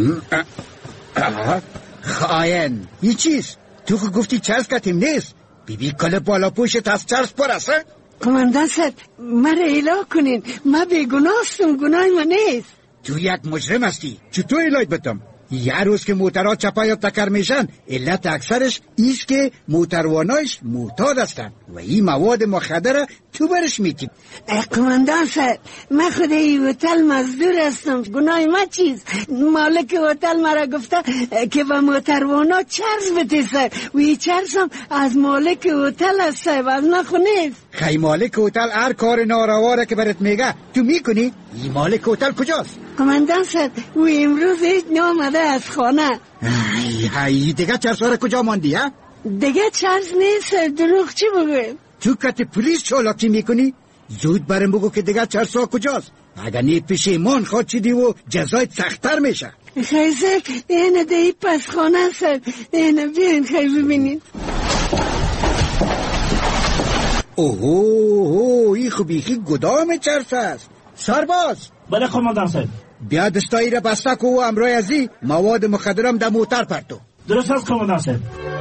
خاین این چیز؟ تو خود گفتی چرس کتیم نیست. بی بی کل بالا پوشت از چرس پر است. قماندان سر مرا اله کنین. من بیگناستم. گناه من نیست. تو یک مجرم هستی. چطور الهیت بتم؟ یه روز که موترها چپا یا تکر میشن علت اکثرش ایست که موتروانایش معتاد هستن و این مواد مخدر تو برش میتیم. قماندان سر من خود این هتل مزدور هستم. گناه ما چیز؟ مالک هتل مرا گفته که با موتروانا چرس بده سر و این چرس هم از مالک هتل هست سر و از نخو نیست. خیلی مالک هتل هر کار نارواره که برات میگه تو میکنی؟ این مالک هتل کجاست؟ قماندان سر و امروز هیچ نامده از خانه. ای ای دیگه چرس واره کجا ماندی ها؟ دیگه چرس نیست. دروغ چی بگویم؟ تو کت پلیس چالاکی میکنی؟ زود برم بگو که دیگه چرس ها کجاست. اگر نی پشیمان خواد چیدی و جزایت سختر میشه. خیزه اینه دی پس خانه سر. اینه بیاین خیلی ببینید. اوه اوه این خوبی که گدام چرس است. سرباز. بله قماندان سر. بیا دستایی را بسته کو و امرای ازی مواد مخدرم در موتر پرتو. درست است قماندان سر.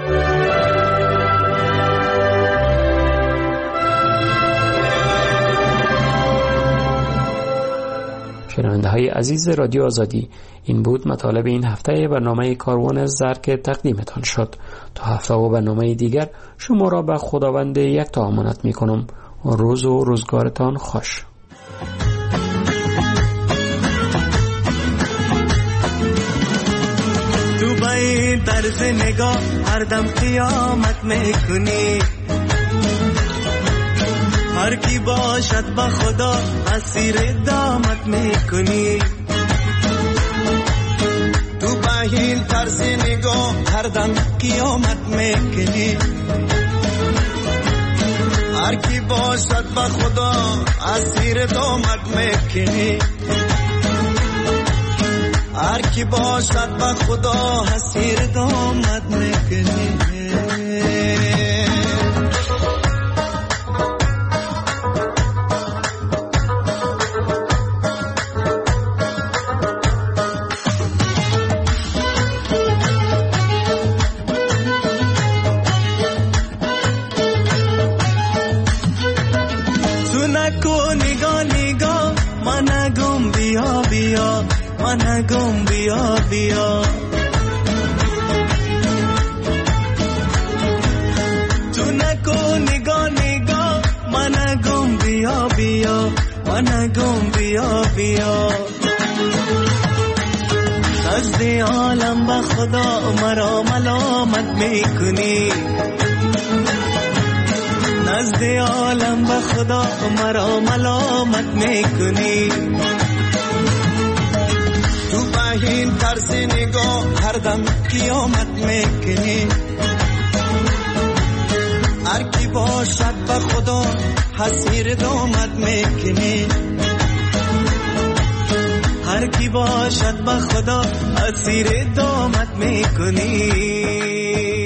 شنونده های عزیز رادیو آزادی، این بود مطالب این هفته برنامه کاروان زر که تقدیمتان شد. تا هفته و برنامه دیگر شما را به خداوند یک تا امانت می کنم. روز و روزگارتان خوش. تو با این طرز نگاه هر دم قیامت میکنی. هر کی باشد با خدا اسیر دامت میکنی. تو با این طرز نگاه هر دم قیامت میکنی. هر کی باشد با خدا اسیر دامت میکنی. هر کی باشد با خدا اسیر دامت میکنی. بیا من گم بیا بیا تو نکو نگاه نگاه من گم بیا بیا من گم بیا بیا نزد عالم به خدا مرا ملامت میکنی نزد عالم به خدا مرا ملامت میکنی تو به این طرز نگاه هر دم قیامت میکنی هر کی باشد به خدا حسیر دامت میکنی هر کی باشد به خدا اسیر دامت میکنی